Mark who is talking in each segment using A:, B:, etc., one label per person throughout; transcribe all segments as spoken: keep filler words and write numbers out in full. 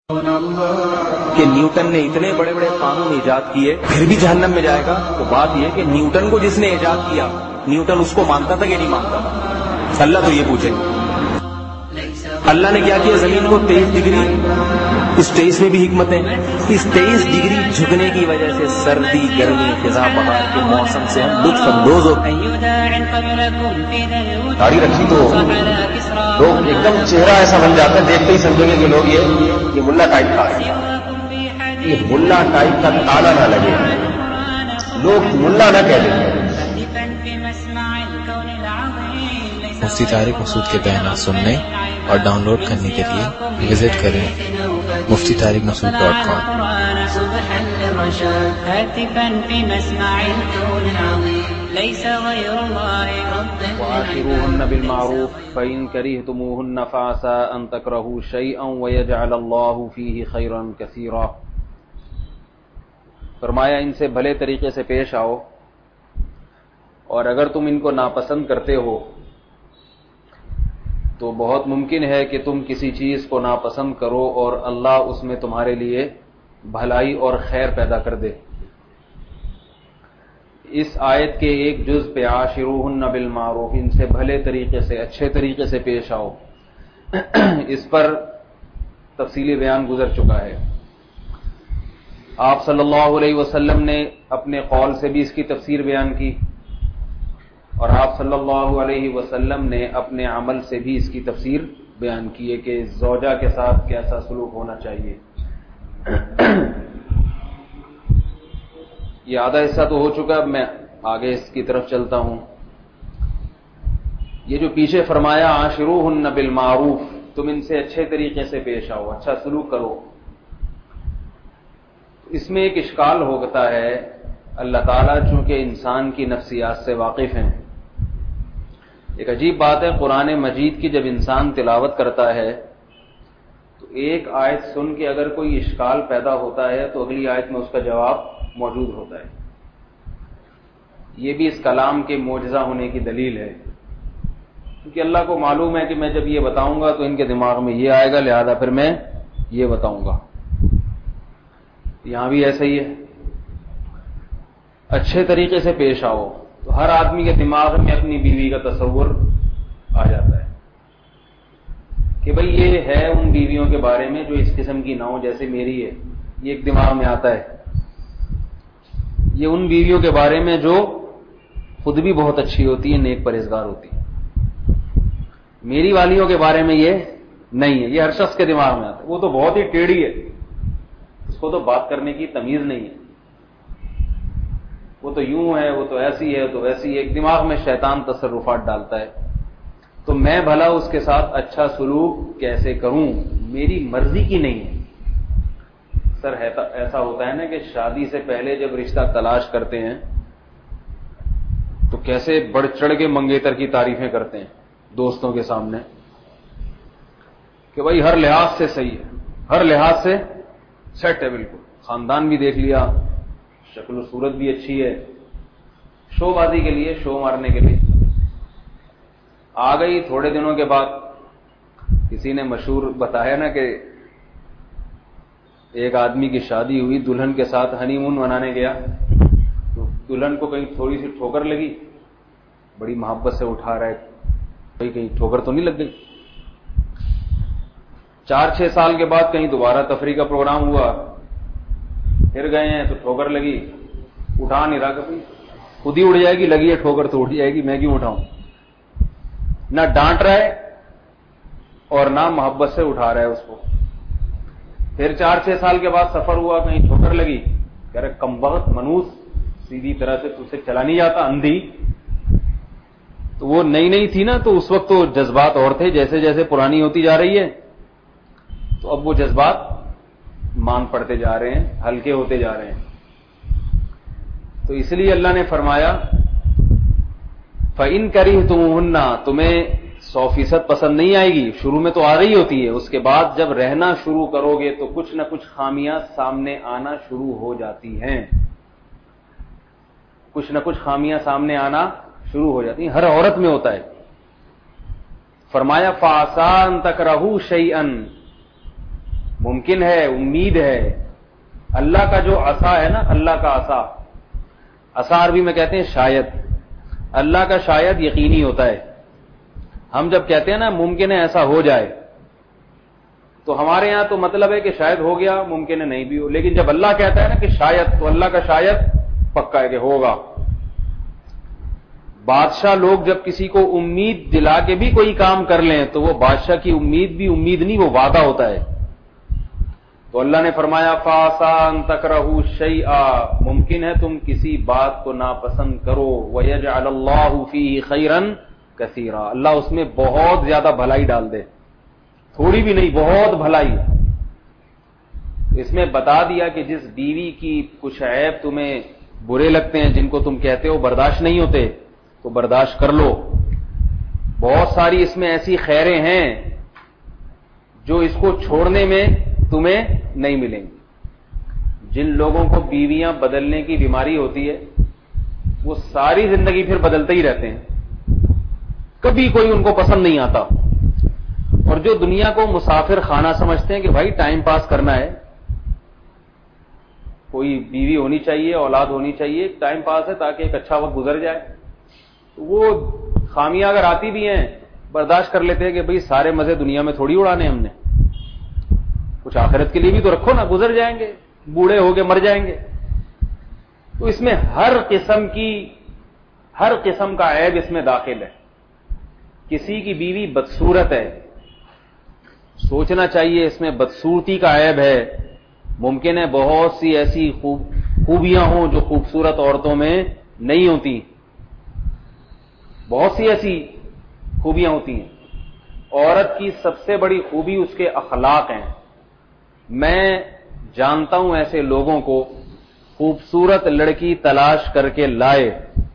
A: کہ نیوٹن نے اتنے بڑے بڑے قانون ایجاد کیے پھر بھی جہنم میں جائے گا. تو بات یہ کہ نیوٹن کو جس نے ایجاد کیا نیوٹن اس کو مانتا تھا کہ نہیں مانتا تھا؟ اللہ تو یہ پوچھے. اللہ نے کیا کیا زمین کو تیئیس ڈگری، اس تیئیس میں بھی حکمت ہے. اس تیئیس ڈگری جھکنے کی وجہ سے سردی گرمی خزاں بہار کے موسم سے ہم لطف اندوز ہوتے ہیں.
B: داڑھی رکھی تو لوگ ایک دم چہرہ ایسا بن جاتا ہے، دیکھتے ہی سمجھیں گے کہ لوگ یہ یہ ملا ٹائپ کا ہے. یہ ملا ٹائپ کا تالا نہ لگے، لوگ ملا نہ کہہ دیں.
C: مفتی طارق مسعود کے بیانات سننے اور ڈاؤن لوڈ کرنے کے لیے وزٹ کریں مفتی طارق مسعود ڈاٹ کام.
D: وعاشروهن بالمعروف فإن كرهتموهن فعسى أن تكرهوا شيئا ويجعل الله فيه خيرا كثيرا. فرمایا ان سے بھلے طریقے سے پیش آؤ، اور اگر تم ان کو ناپسند کرتے ہو تو بہت ممکن ہے کہ تم کسی چیز کو ناپسند کرو اور اللہ اس میں تمہارے لیے بھلائی اور خیر پیدا کر دے. اس آیت کے ایک جز پہ عاشروہن بالمعروف، ان سے بھلے طریقے سے اچھے طریقے سے پیش آؤ، اس پر تفصیلی بیان گزر چکا ہے. آپ صلی اللہ علیہ وسلم نے اپنے قول سے بھی اس کی تفسیر بیان کی، اور آپ صلی اللہ علیہ وسلم نے اپنے عمل سے بھی اس کی تفسیر بیان کی ہے کہ زوجہ کے ساتھ کیسا سلوک ہونا چاہیے. یہ آدھا حصہ تو ہو چکا، اب میں آگے اس کی طرف چلتا ہوں. یہ جو پیچھے فرمایا عاشروہن بالمعروف، تم ان سے اچھے طریقے سے پیش آؤ، اچھا سلوک کرو، اس میں ایک اشکال ہوتا ہے. اللہ تعالیٰ چونکہ انسان کی نفسیات سے واقف ہیں، ایک عجیب بات ہے، قرآن مجید کی جب انسان تلاوت کرتا ہے تو ایک آیت سن کے اگر کوئی اشکال پیدا ہوتا ہے تو اگلی آیت میں اس کا جواب موجود ہوتا ہے. یہ بھی اس کلام کے معجزہ ہونے کی دلیل ہے، کیونکہ اللہ کو معلوم ہے کہ میں جب یہ بتاؤں گا تو ان کے دماغ میں یہ آئے گا، لہذا پھر میں یہ بتاؤں گا. یہاں بھی ایسا ہی ہے، اچھے طریقے سے پیش آؤ تو ہر آدمی کے دماغ میں اپنی بیوی کا تصور آ جاتا ہے کہ بھئی یہ ہے ان بیویوں کے بارے میں جو اس قسم کی نہ ہو جیسے میری ہے. یہ ایک دماغ میں آتا ہے. یہ ان بیویوں کے بارے میں جو خود بھی بہت اچھی ہوتی ہے، نیک پرہیزگار ہوتی ہے. میری والیوں کے بارے میں یہ نہیں ہے. یہ ہر شخص کے دماغ میں آتا ہے. وہ تو بہت ہی ٹیڑھی ہے، اس کو تو بات کرنے کی تمیز نہیں ہے، وہ تو یوں ہے، وہ تو ایسی ہے، تو ویسی ہے. ایک دماغ میں شیطان تصرفات ڈالتا ہے. تو میں بھلا اس کے ساتھ اچھا سلوک کیسے کروں؟ میری مرضی کی نہیں ہے. سر ایسا ہوتا ہے نا کہ شادی سے پہلے جب رشتہ تلاش کرتے ہیں تو کیسے بڑھ چڑھ کے منگیتر کی تعریفیں کرتے ہیں دوستوں کے سامنے کہ بھائی ہر لحاظ سے صحیح ہے، ہر لحاظ سے سیٹ ہے، بالکل خاندان بھی دیکھ لیا، شکل و صورت بھی اچھی ہے. شو بازی کے لیے، شو مارنے کے لیے آ گئی. تھوڑے دنوں کے بعد کسی نے مشہور بتایا نا کہ ایک آدمی کی شادی ہوئی، دلہن کے ساتھ ہنی مون منانے گیا تو دلہن کو کہیں تھوڑی سی ٹھوکر لگی، بڑی محبت سے اٹھا رہا ہے، کہیں کہیں ٹھوکر تو نہیں لگ گئی. چار چھ سال کے بعد کہیں دوبارہ تفریح کا پروگرام ہوا، پھر گئے ہیں تو ٹھوکر لگی، اٹھا نہیں رہا، کبھی خود ہی اڑ جائے گی، لگی ہے ٹھوکر تو اٹھ جائے گی، میں کیوں اٹھاؤں. نہ ڈانٹ رہا ہے اور نہ محبت سے اٹھا رہا ہے اس کو. پھر چار چھ سال کے بعد سفر ہوا، کہیں ٹھوکر لگی، کہہ رہے کم بخت منوس، سیدھی طرح سے تجھے چلا نہیں جاتا، اندھی. تو وہ نئی نئی تھی نا، تو اس وقت تو جذبات اور تھے. جیسے جیسے پرانی ہوتی جا رہی ہے تو اب وہ جذبات مان پڑتے جا رہے ہیں، ہلکے ہوتے جا رہے ہیں. تو اس لیے اللہ نے فرمایا فَإِن كَرِهْتُمُوهُنَّ، تمہیں سو فیصد پسند نہیں آئے گی، شروع میں تو آ رہی ہوتی ہے، اس کے بعد جب رہنا شروع کرو گے تو کچھ نہ کچھ خامیاں سامنے آنا شروع ہو جاتی ہیں. کچھ نہ کچھ خامیاں سامنے آنا شروع ہو جاتی ہیں، ہر عورت میں ہوتا ہے. فرمایا فَعَسَىٰ أَن تَكْرَهُوا شَيْئًا، ممکن ہے, امید ہے. اللہ کا جو عصا ہے نا, اللہ کا عصا, عصا عربی میں کہتے ہیں شاید. اللہ کا شاید یقینی ہوتا ہے. ہم جب کہتے ہیں نا ممکن ہے ایسا ہو جائے, تو ہمارے یہاں تو مطلب ہے کہ شاید ہو گیا, ممکن ہے نہیں بھی ہو. لیکن جب اللہ کہتا ہے نا کہ شاید, تو اللہ کا شاید پکا ہے کہ ہوگا. بادشاہ لوگ جب کسی کو امید دلا کے بھی کوئی کام کر لیں تو وہ بادشاہ کی امید بھی امید نہیں, وہ وعدہ ہوتا ہے. تو اللہ نے فرمایا فَعَسَىٰ أَن تَكْرَهُوا شَيْئًا, ممکن ہے تم کسی بات کو ناپسند کرو, وَيَجْعَلَ اللَّهُ فِيهِ خَيْرًا كَثِيرًا, اللہ اس میں بہت زیادہ بھلائی ڈال دے, تھوڑی بھی نہیں, بہت بھلائی. اس میں بتا دیا کہ جس بیوی کی کچھ عیب تمہیں برے لگتے ہیں, جن کو تم کہتے ہو برداشت نہیں ہوتے, تو برداشت کر لو. بہت ساری اس میں ایسی خیریں ہیں جو اس کو چھوڑنے میں تمہیں نہیں ملیں گی. جن لوگوں کو بیویاں بدلنے کی بیماری ہوتی ہے وہ ساری زندگی پھر بدلتے ہی رہتے ہیں, کبھی کوئی ان کو پسند نہیں آتا. اور جو دنیا کو مسافر خانہ سمجھتے ہیں کہ بھائی ٹائم پاس کرنا ہے, کوئی بیوی ہونی چاہیے, اولاد ہونی چاہیے, ٹائم پاس ہے تاکہ ایک اچھا وقت گزر جائے, وہ خامیاں اگر آتی بھی ہیں برداشت کر لیتے ہیں کہ بھئی سارے مزے دنیا میں تھوڑی اڑانے ہم نے, کچھ آخرت کے لیے بھی تو رکھو نا, گزر جائیں گے, بوڑھے ہو کے مر جائیں گے. تو اس میں ہر قسم کی ہر قسم کا عیب اس میں داخل ہے. کسی کی بیوی بدصورت ہے, سوچنا چاہیے اس میں بدصورتی کا عیب ہے. ممکن ہے بہت سی ایسی خوب خوبیاں ہوں جو خوبصورت عورتوں میں نہیں ہوتی, بہت سی ایسی خوبیاں ہوتی ہیں. عورت کی سب سے بڑی خوبی اس کے اخلاق ہیں. میں جانتا ہوں ایسے لوگوں کو, خوبصورت لڑکی تلاش کر کے لائے,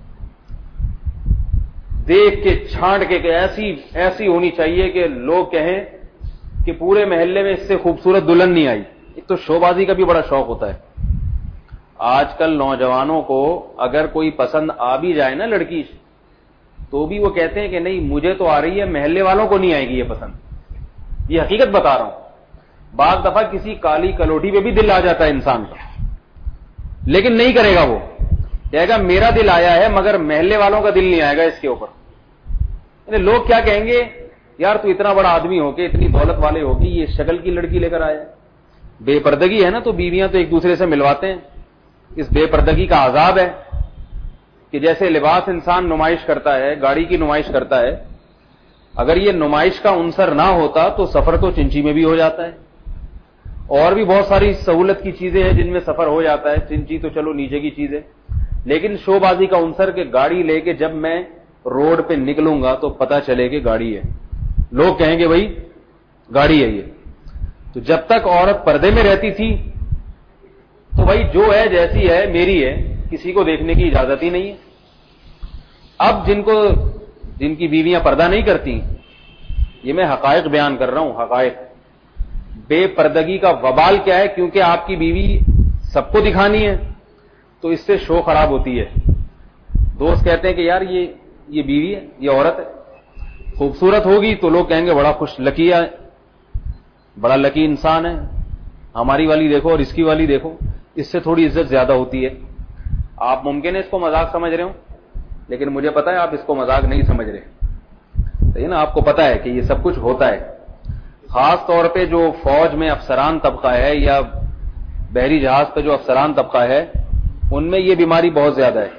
D: دیکھ کے چھانٹ کے کہ ایسی ایسی ہونی چاہیے کہ لوگ کہیں کہ پورے محلے میں اس سے خوبصورت دلہن نہیں آئی. ایک تو شو بازی کا بھی بڑا شوق ہوتا ہے. آج کل نوجوانوں کو اگر کوئی پسند آ بھی جائے نا لڑکی, تو بھی وہ کہتے ہیں کہ نہیں مجھے تو آ رہی ہے, محلے والوں کو نہیں آئے گی یہ پسند. یہ حقیقت بتا رہا ہوں. بعض دفعہ کسی کالی کلوٹی پہ بھی دل آ جاتا ہے انسان کا, لیکن نہیں کرے گا. وہ کہے گا میرا دل آیا ہے مگر محلے والوں کا دل نہیں آئے گا اس کے اوپر. یعنی لوگ کیا کہیں گے, یار تو اتنا بڑا آدمی ہو کے, اتنی دولت والے ہو کے, یہ شکل کی لڑکی لے کر آیا. بے پردگی ہے نا, تو بیویاں تو ایک دوسرے سے ملواتے ہیں. اس بے پردگی کا عذاب ہے کہ جیسے لباس انسان نمائش کرتا ہے, گاڑی کی نمائش کرتا ہے, اگر یہ نمائش کا عنصر نہ ہوتا تو سفر تو چنچی میں بھی ہو جاتا ہے. اور بھی بہت ساری سہولت کی چیزیں ہیں جن میں سفر ہو جاتا ہے, چنچی تو چلو نیچے کی چیز ہے. لیکن شو بازی کا عنصر کہ گاڑی لے کے جب میں روڈ پہ نکلوں گا تو پتہ چلے کہ گاڑی ہے, لوگ کہیں گے بھائی گاڑی ہے یہ. تو جب تک عورت پردے میں رہتی تھی تو بھائی جو ہے جیسی ہے میری ہے, کسی کو دیکھنے کی اجازت ہی نہیں ہے. اب جن کو جن کی بیویاں پردہ نہیں کرتی, یہ میں حقائق بیان کر رہا ہوں, حقائق. بے پردگی کا وبال کیا ہے, کیونکہ آپ کی بیوی سب کو دکھانی ہے تو اس سے شو خراب ہوتی ہے. دوست کہتے ہیں کہ یار یہ یہ بیوی ہے, یہ عورت ہے, خوبصورت ہوگی تو لوگ کہیں گے بڑا خوش لکی ہے, بڑا لکی انسان ہے, ہماری والی دیکھو اور اس کی والی دیکھو. اس سے تھوڑی عزت زیادہ ہوتی ہے. آپ ممکن ہے اس کو مذاق سمجھ رہے ہو, لیکن مجھے پتا ہے آپ اس کو مذاق نہیں سمجھ رہے. صحیح نا, آپ کو پتا ہے کہ یہ سب کچھ ہوتا ہے. خاص طور پہ جو فوج میں افسران طبقہ ہے یا بحری جہاز پہ جو افسران طبقہ ہے, ان میں یہ بیماری بہت زیادہ ہے.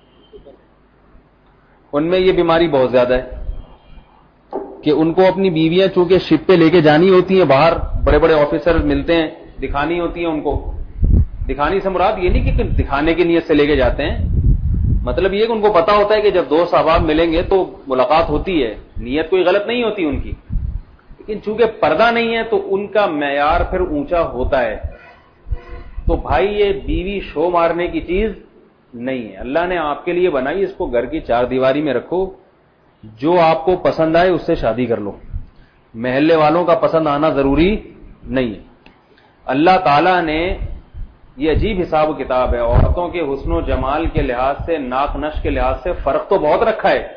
D: ان میں یہ بیماری بہت زیادہ ہے کہ ان کو اپنی بیویاں چونکہ شپ پہ لے کے جانی ہوتی ہیں باہر, بڑے بڑے آفیسر ملتے ہیں, دکھانی ہوتی ہیں ان کو. دکھانی سے مراد یہ نہیں کہ دکھانے کی نیت سے لے کے جاتے ہیں, مطلب یہ کہ ان کو پتا ہوتا ہے کہ جب دوست احباب ملیں گے تو ملاقات ہوتی ہے, نیت کوئی غلط نہیں ہوتی ان کی. لیکن چونکہ پردہ نہیں ہے تو ان کا معیار پھر اونچا ہوتا ہے. تو بھائی یہ بیوی شو مارنے کی چیز نہیں ہے, اللہ نے آپ کے لیے بنائی, اس کو گھر کی چار دیواری میں رکھو, جو آپ کو پسند آئے اس سے شادی کر لو. محلے والوں کا پسند آنا ضروری نہیں ہے. اللہ تعالیٰ نے یہ عجیب حساب و کتاب ہے, عورتوں کے حسن و جمال کے لحاظ سے, ناک نش کے لحاظ سے فرق تو بہت رکھا ہے,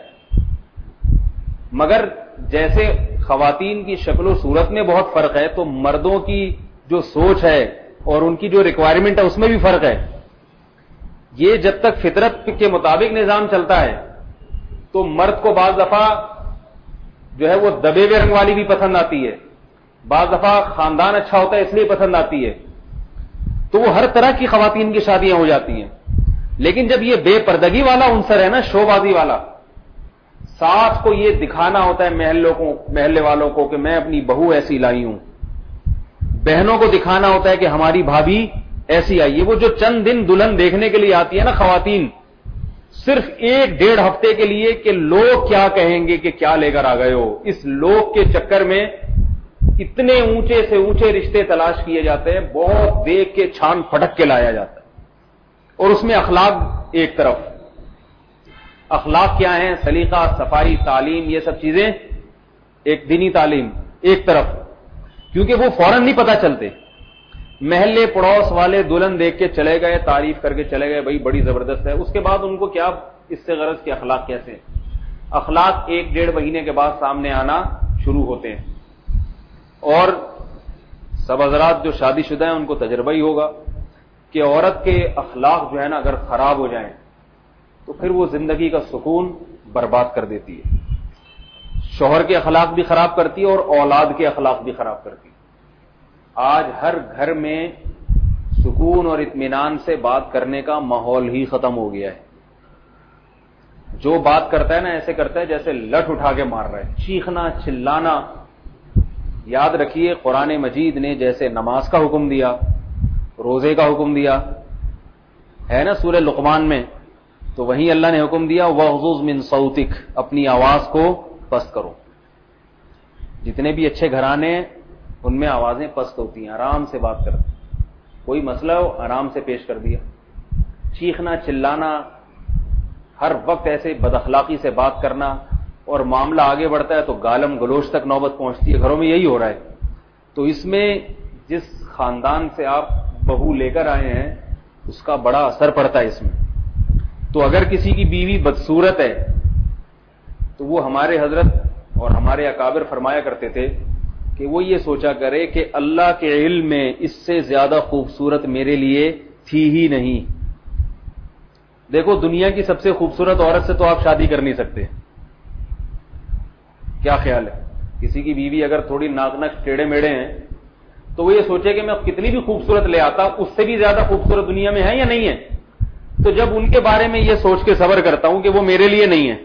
D: مگر جیسے خواتین کی شکل و صورت میں بہت فرق ہے تو مردوں کی جو سوچ ہے اور ان کی جو ریکوائرمنٹ ہے اس میں بھی فرق ہے. یہ جب تک فطرت کے مطابق نظام چلتا ہے تو مرد کو بعض دفعہ جو ہے وہ دبے ہوئے رنگ والی بھی پسند آتی ہے, بعض دفعہ خاندان اچھا ہوتا ہے اس لیے پسند آتی ہے, تو وہ ہر طرح کی خواتین کی شادیاں ہو جاتی ہیں. لیکن جب یہ بے پردگی والا عنصر ہے نا, شو بازی والا, ساتھ کو یہ دکھانا ہوتا ہے محلوں کو, محلے والوں کو کہ میں اپنی بہو ایسی لائی ہوں, بہنوں کو دکھانا ہوتا ہے کہ ہماری بھابھی ایسی آئی ہے. وہ جو چند دن دلہن دیکھنے کے لیے آتی ہے نا خواتین, صرف ایک ڈیڑھ ہفتے کے لیے کہ لوگ کیا کہیں گے کہ کیا لے کر آ گئے ہو, اس لوگ کے چکر میں اتنے اونچے سے اونچے رشتے تلاش کیے جاتے ہیں, بہت دیکھ کے چھان پھٹک کے لایا جاتا ہے. اور اس میں اخلاق ایک طرف, اخلاق کیا ہیں, سلیقہ, صفائی, تعلیم, یہ سب چیزیں ایک دینی تعلیم ایک طرف, کیونکہ وہ فوراً نہیں پتہ چلتے. محلے پڑوس والے دلہن دیکھ کے چلے گئے, تعریف کر کے چلے گئے, بھائی بڑی زبردست ہے, اس کے بعد ان کو کیا اس سے غرض کہ اخلاق کیسے, اخلاق ایک ڈیڑھ مہینے کے بعد سامنے آنا شروع ہوتے ہیں. اور سب حضرات جو شادی شدہ ہیں ان کو تجربہ ہی ہوگا کہ عورت کے اخلاق جو ہے نا اگر خراب ہو جائیں تو پھر وہ زندگی کا سکون برباد کر دیتی ہے. شوہر کے اخلاق بھی خراب کرتی ہے اور اولاد کے اخلاق بھی خراب کرتی ہے. آج ہر گھر میں سکون اور اطمینان سے بات کرنے کا ماحول ہی ختم ہو گیا ہے. جو بات کرتا ہے نا ایسے کرتا ہے جیسے لٹ اٹھا کے مار رہا ہے, چیخنا چلانا. یاد رکھیے قرآن مجید نے جیسے نماز کا حکم دیا, روزے کا حکم دیا ہے نا سورہ لقمان میں, تو وہیں اللہ نے حکم دیا وَغْضُضْ مِن صَوْتِكَ, اپنی آواز کو پست کرو. جتنے بھی اچھے گھرانے ہیں ان میں آوازیں پست ہوتی ہیں, آرام سے بات کرتے, کوئی مسئلہ ہو آرام سے پیش کر دیا. چیخنا چلانا, ہر وقت ایسے بد اخلاقی سے بات کرنا, اور معاملہ آگے بڑھتا ہے تو گالم گلوچ تک نوبت پہنچتی ہے. گھروں میں یہی ہو رہا ہے. تو اس میں جس خاندان سے آپ بہو لے کر آئے ہیں اس کا بڑا اثر پڑتا ہے اس میں. تو اگر کسی کی بیوی بدصورت ہے تو وہ ہمارے حضرت اور ہمارے اکابر فرمایا کرتے تھے کہ وہ یہ سوچا کرے کہ اللہ کے علم میں اس سے زیادہ خوبصورت میرے لیے تھی ہی نہیں. دیکھو دنیا کی سب سے خوبصورت عورت سے تو آپ شادی کر نہیں سکتے. کیا خیال ہے, کسی کی بیوی اگر تھوڑی ناک نک ٹیڑے میڑے ہیں تو وہ یہ سوچے کہ میں کتنی بھی خوبصورت لے آتا اس سے بھی زیادہ خوبصورت دنیا میں ہے یا نہیں ہے. تو جب ان کے بارے میں یہ سوچ کے صبر کرتا ہوں کہ وہ میرے لیے نہیں ہے,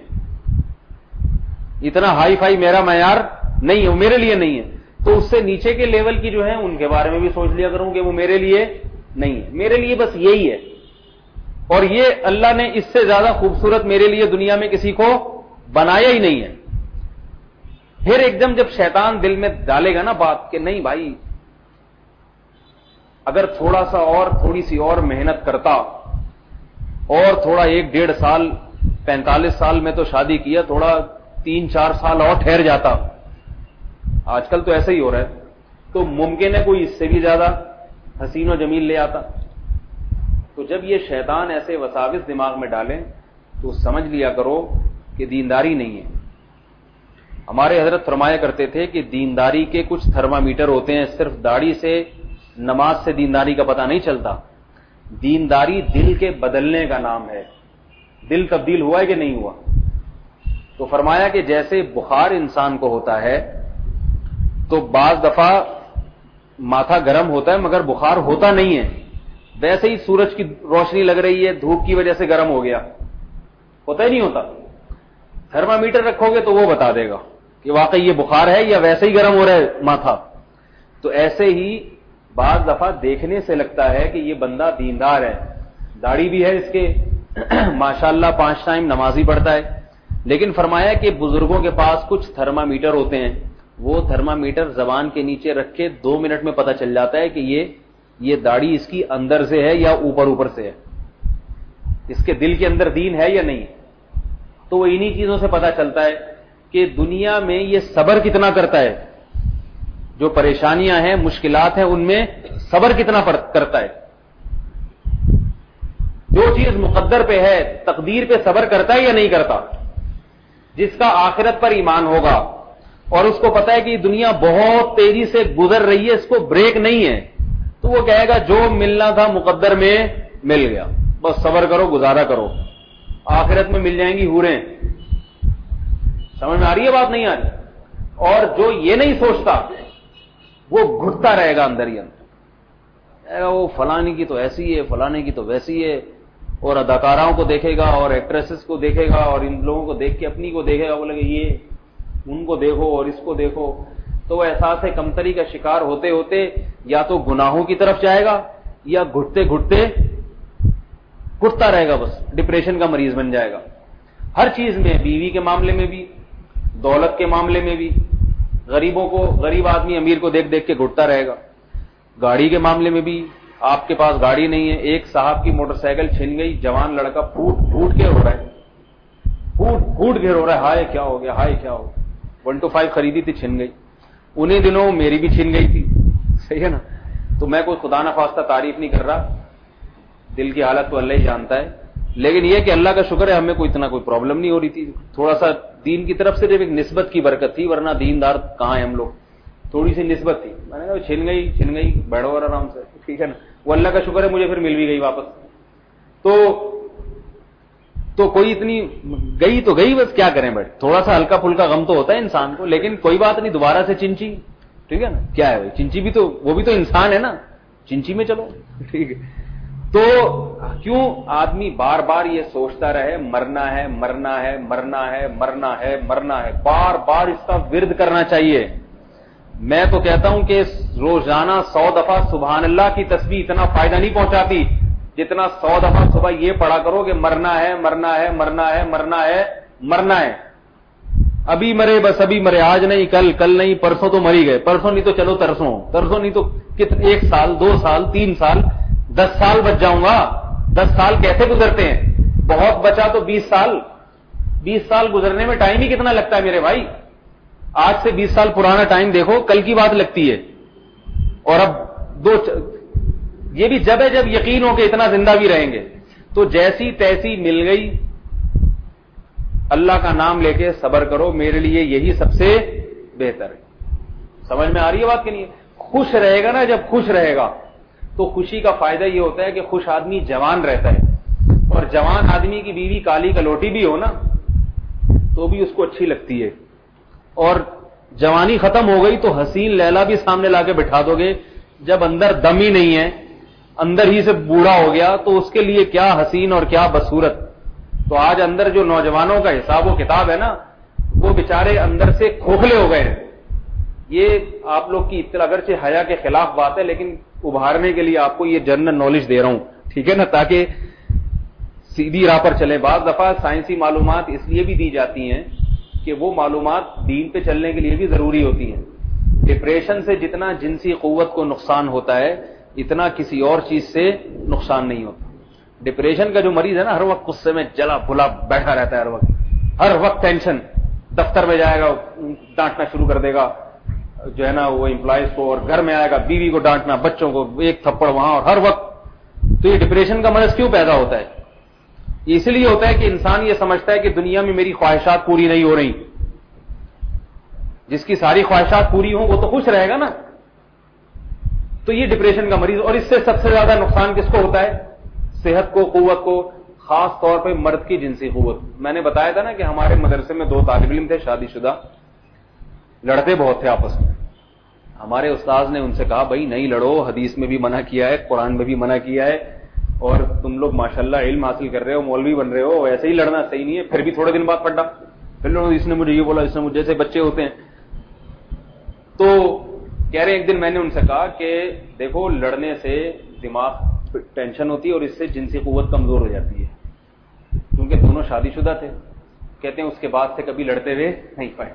D: اتنا ہائی فائی میرا معیار نہیں ہے, وہ میرے لیے نہیں ہے, تو اس سے نیچے کے لیول کی جو ہے ان کے بارے میں بھی سوچ لیا کروں کہ وہ میرے لیے نہیں ہے, میرے لیے بس یہی ہے. اور یہ اللہ نے اس سے زیادہ خوبصورت میرے لیے دنیا میں کسی کو بنایا ہی نہیں ہے. پھر ایک دم جب شیطان دل میں ڈالے گا نا بات کہ نہیں بھائی اگر تھوڑا سا اور تھوڑی سی اور محنت کرتا اور تھوڑا ایک ڈیڑھ سال پینتالیس سال میں تو شادی کیا, تھوڑا تین چار سال اور ٹھہر جاتا, آج کل تو ایسا ہی ہو رہا ہے, تو ممکن ہے کوئی اس سے بھی زیادہ حسین و جمیل لے آتا. تو جب یہ شیطان ایسے وساوس دماغ میں ڈالیں تو سمجھ لیا کرو کہ دینداری نہیں ہے. ہمارے حضرت فرمایا کرتے تھے کہ دینداری کے کچھ تھرمامیٹر ہوتے ہیں, صرف داڑھی سے نماز سے دینداری کا پتہ نہیں چلتا. دینداری دل کے بدلنے کا نام ہے. دل تبدیل ہوا ہے کہ نہیں ہوا؟ تو فرمایا کہ جیسے بخار انسان کو ہوتا ہے تو بعض دفعہ ماتھا گرم ہوتا ہے مگر بخار ہوتا نہیں ہے, ویسے ہی سورج کی روشنی لگ رہی ہے, دھوپ کی وجہ سے گرم ہو گیا, ہوتا ہی نہیں ہوتا. تھرمامیٹر رکھو گے تو وہ بتا دے گا کہ واقعی یہ بخار ہے یا ویسے ہی گرم ہو رہا ہے ماتھا. تو ایسے ہی بعض دفعہ دیکھنے سے لگتا ہے کہ یہ بندہ دیندار ہے, داڑھی بھی ہے اس کے, ماشاءاللہ پانچ ٹائم نمازی پڑھتا ہے, لیکن فرمایا کہ بزرگوں کے پاس کچھ تھرمامیٹر ہوتے ہیں, وہ تھرمامیٹر زبان کے نیچے رکھ کے دو منٹ میں پتہ چل جاتا ہے کہ یہ یہ داڑھی اس کی اندر سے ہے یا اوپر اوپر سے ہے, اس کے دل کے اندر دین ہے یا نہیں. تو وہ انہی چیزوں سے پتہ چلتا ہے کہ دنیا میں یہ صبر کتنا کرتا ہے, جو پریشانیاں ہیں مشکلات ہیں ان میں صبر کتنا کرتا ہے. جو چیز مقدر پہ ہے تقدیر پہ صبر کرتا ہے یا نہیں کرتا. جس کا آخرت پر ایمان ہوگا اور اس کو پتا ہے کہ یہ دنیا بہت تیزی سے گزر رہی ہے, اس کو بریک نہیں ہے, تو وہ کہے گا جو ملنا تھا مقدر میں مل گیا، بس صبر کرو، گزارا کرو، آخرت میں مل جائیں گی حوریں۔ سمجھ میں آ رہی ہے بات؟ نہیں آ رہی؟ اور جو یہ نہیں سوچتا وہ گھٹتا رہے گا اندر ہی اندر، وہ فلانی کی تو ایسی ہے، فلانے کی تو ویسی ہے، اور اداکاراؤں کو دیکھے گا اور ایکٹریسز کو دیکھے گا اور ان لوگوں کو دیکھ کے اپنی کو دیکھے گا، بولے گا یہ ان کو دیکھو اور اس کو دیکھو، تو وہ احساس کمتری کا شکار ہوتے ہوتے یا تو گناہوں کی طرف جائے گا یا گھٹتے گھٹتے گھٹتا رہے گا، بس ڈپریشن کا مریض بن جائے گا۔ ہر چیز میں، بیوی کے معاملے میں بھی، دولت کے معاملے میں بھی، غریبوں کو، غریب آدمی امیر کو دیکھ دیکھ کے گھٹتا رہے گا، گاڑی کے معاملے میں بھی، آپ کے پاس گاڑی نہیں ہے، ایک صاحب کی موٹر سائیکل چھن گئی، جوان لڑکا پھوٹ پھوٹ کے رو رہا ہے، پھوٹ پھوٹ کے رو رہا ہے، ہائے کیا ہو گیا، ہائے کیا ہو گیا، ون ٹو فائیو خریدی تھی چھن گئی، انہیں دنوں میری بھی چھن گئی تھی، صحیح ہے نا؟ تو میں کوئی خدا نخواستہ تعریف نہیں کر رہا، دل کی حالت تو اللہ ہی جانتا ہے، لیکن یہ کہ اللہ کا شکر ہے ہمیں کوئی اتنا کوئی پرابلم نہیں ہو رہی تھی، تھوڑا سا دین کی طرف سے ایک نسبت کی برکت تھی، ورنہ دیندار کہاں ہیں ہم لوگ، تھوڑی سی نسبت تھی، میں نے کہا چھن گئی چھن گئی بیٹھو اور آرام سے، ٹھیک ہے نا؟ وہ اللہ کا شکر ہے مجھے پھر مل بھی گئی واپس، تو تو کوئی اتنی گئی تو گئی، بس کیا کریں بیٹھ، تھوڑا سا ہلکا پھلکا غم تو ہوتا ہے انسان کو، لیکن کوئی بات نہیں، دوبارہ سے چنچی، ٹھیک ہے نا؟ کیا ہے بھائی چنچی بھی تو، وہ بھی تو انسان ہے نا، چنچی میں چلو، ٹھیک ہے؟ تو کیوں آدمی بار بار یہ سوچتا رہے مرنا ہے مرنا ہے مرنا ہے مرنا ہے مرنا ہے، بار بار اس کا ورد کرنا چاہیے۔ میں تو کہتا ہوں کہ روزانہ سو دفعہ سبحان اللہ کی تسبیح اتنا فائدہ نہیں پہنچاتی جتنا سو دفعہ صبح یہ پڑھا کرو کہ مرنا ہے مرنا ہے مرنا ہے مرنا ہے مرنا ہے، ابھی مرے بس ابھی مرے، آج نہیں کل، کل نہیں پرسوں تو مری گئے، پرسوں نہیں تو چلو ترسوں، ترسوں نہیں تو کتنے، ایک سال، دو سال، تین سال، دس سال بچ جاؤں گا۔ دس سال کیسے گزرتے ہیں؟ بہت بچا تو بیس سال، بیس سال گزرنے میں ٹائم ہی کتنا لگتا ہے میرے بھائی؟ آج سے بیس سال پرانا ٹائم دیکھو، کل کی بات لگتی ہے، اور اب دو یہ بھی جب ہے جب یقین ہو کہ اتنا زندہ بھی رہیں گے، تو جیسی تیسی مل گئی، اللہ کا نام لے کے صبر کرو، میرے لیے یہی سب سے بہتر ہے۔ سمجھ میں آ رہی ہے بات کہ نہیں؟ خوش رہے گا نا، جب خوش رہے گا تو خوشی کا فائدہ یہ ہوتا ہے کہ خوش آدمی جوان رہتا ہے، اور جوان آدمی کی بیوی کالی کلوٹی بھی ہو نا تو بھی اس کو اچھی لگتی ہے، اور جوانی ختم ہو گئی تو حسین لیلا بھی سامنے لا کے بٹھا دو گے، جب اندر دم ہی نہیں ہے، اندر ہی سے بوڑھا ہو گیا تو اس کے لیے کیا حسین اور کیا بصورت۔ تو آج اندر جو نوجوانوں کا حساب و کتاب ہے نا، وہ بےچارے اندر سے کھوکھلے ہو گئے ہیں۔ یہ آپ لوگ کی اطلاع اگرچہ حیا کے خلاف بات ہے، لیکن ابھارنے کے لیے آپ کو یہ جنرل نالج دے رہا ہوں، ٹھیک ہے نا، تاکہ سیدھی راہ پر چلیں۔ بعض دفعہ سائنسی معلومات اس لیے بھی دی جاتی ہیں کہ وہ معلومات دین پہ چلنے کے لیے بھی ضروری ہوتی ہیں۔ ڈپریشن سے جتنا جنسی قوت کو نقصان ہوتا ہے اتنا کسی اور چیز سے نقصان نہیں ہوتا۔ ڈپریشن کا جو مریض ہے نا، ہر وقت غصے میں جلا بھلا بیٹھا رہتا ہے، ہر وقت ہر وقت ٹینشن، دفتر میں جائے گا ڈانٹنا شروع کر دے گا جو ہے نا وہ امپلائیز کو، اور گھر میں آئے گا بیوی کو ڈانٹنا، بچوں کو ایک تھپڑ وہاں، اور ہر وقت۔ تو یہ ڈپریشن کا مرض کیوں پیدا ہوتا ہے؟ اس لیے ہوتا ہے کہ انسان یہ سمجھتا ہے کہ دنیا میں میری خواہشات پوری نہیں ہو رہی۔ جس کی ساری خواہشات پوری ہوں وہ تو خوش رہے گا نا، تو یہ ڈپریشن کا مریض۔ اور اس سے سب سے زیادہ نقصان کس کو ہوتا ہے؟ صحت کو، قوت کو، خاص طور پہ مرد کی جنسی قوت۔ میں نے بتایا تھا نا کہ ہمارے مدرسے میں دو طالب علم تھے شادی شدہ، لڑتے بہت تھے آپس میں۔ ہمارے استاذ نے ان سے کہا بھائی نہیں لڑو، حدیث میں بھی منع کیا ہے، قرآن میں بھی منع کیا ہے، اور تم لوگ ماشاءاللہ علم حاصل کر رہے ہو، مولوی بن رہے ہو، ایسے ہی لڑنا صحیح نہیں ہے۔ پھر بھی تھوڑے دن بعد پڑھا، پھر لوگ اس نے مجھے یہ بولا، اس نے مجھے، جیسے بچے ہوتے ہیں۔ تو کہہ رہے ایک دن میں نے ان سے کہا کہ دیکھو لڑنے سے دماغ ٹینشن ہوتی ہے اور اس سے جنسی قوت کمزور ہو جاتی ہے، کیونکہ دونوں شادی شدہ تھے۔ کہتے ہیں اس کے بعد سے کبھی لڑتے ہوئے نہیں پائے۔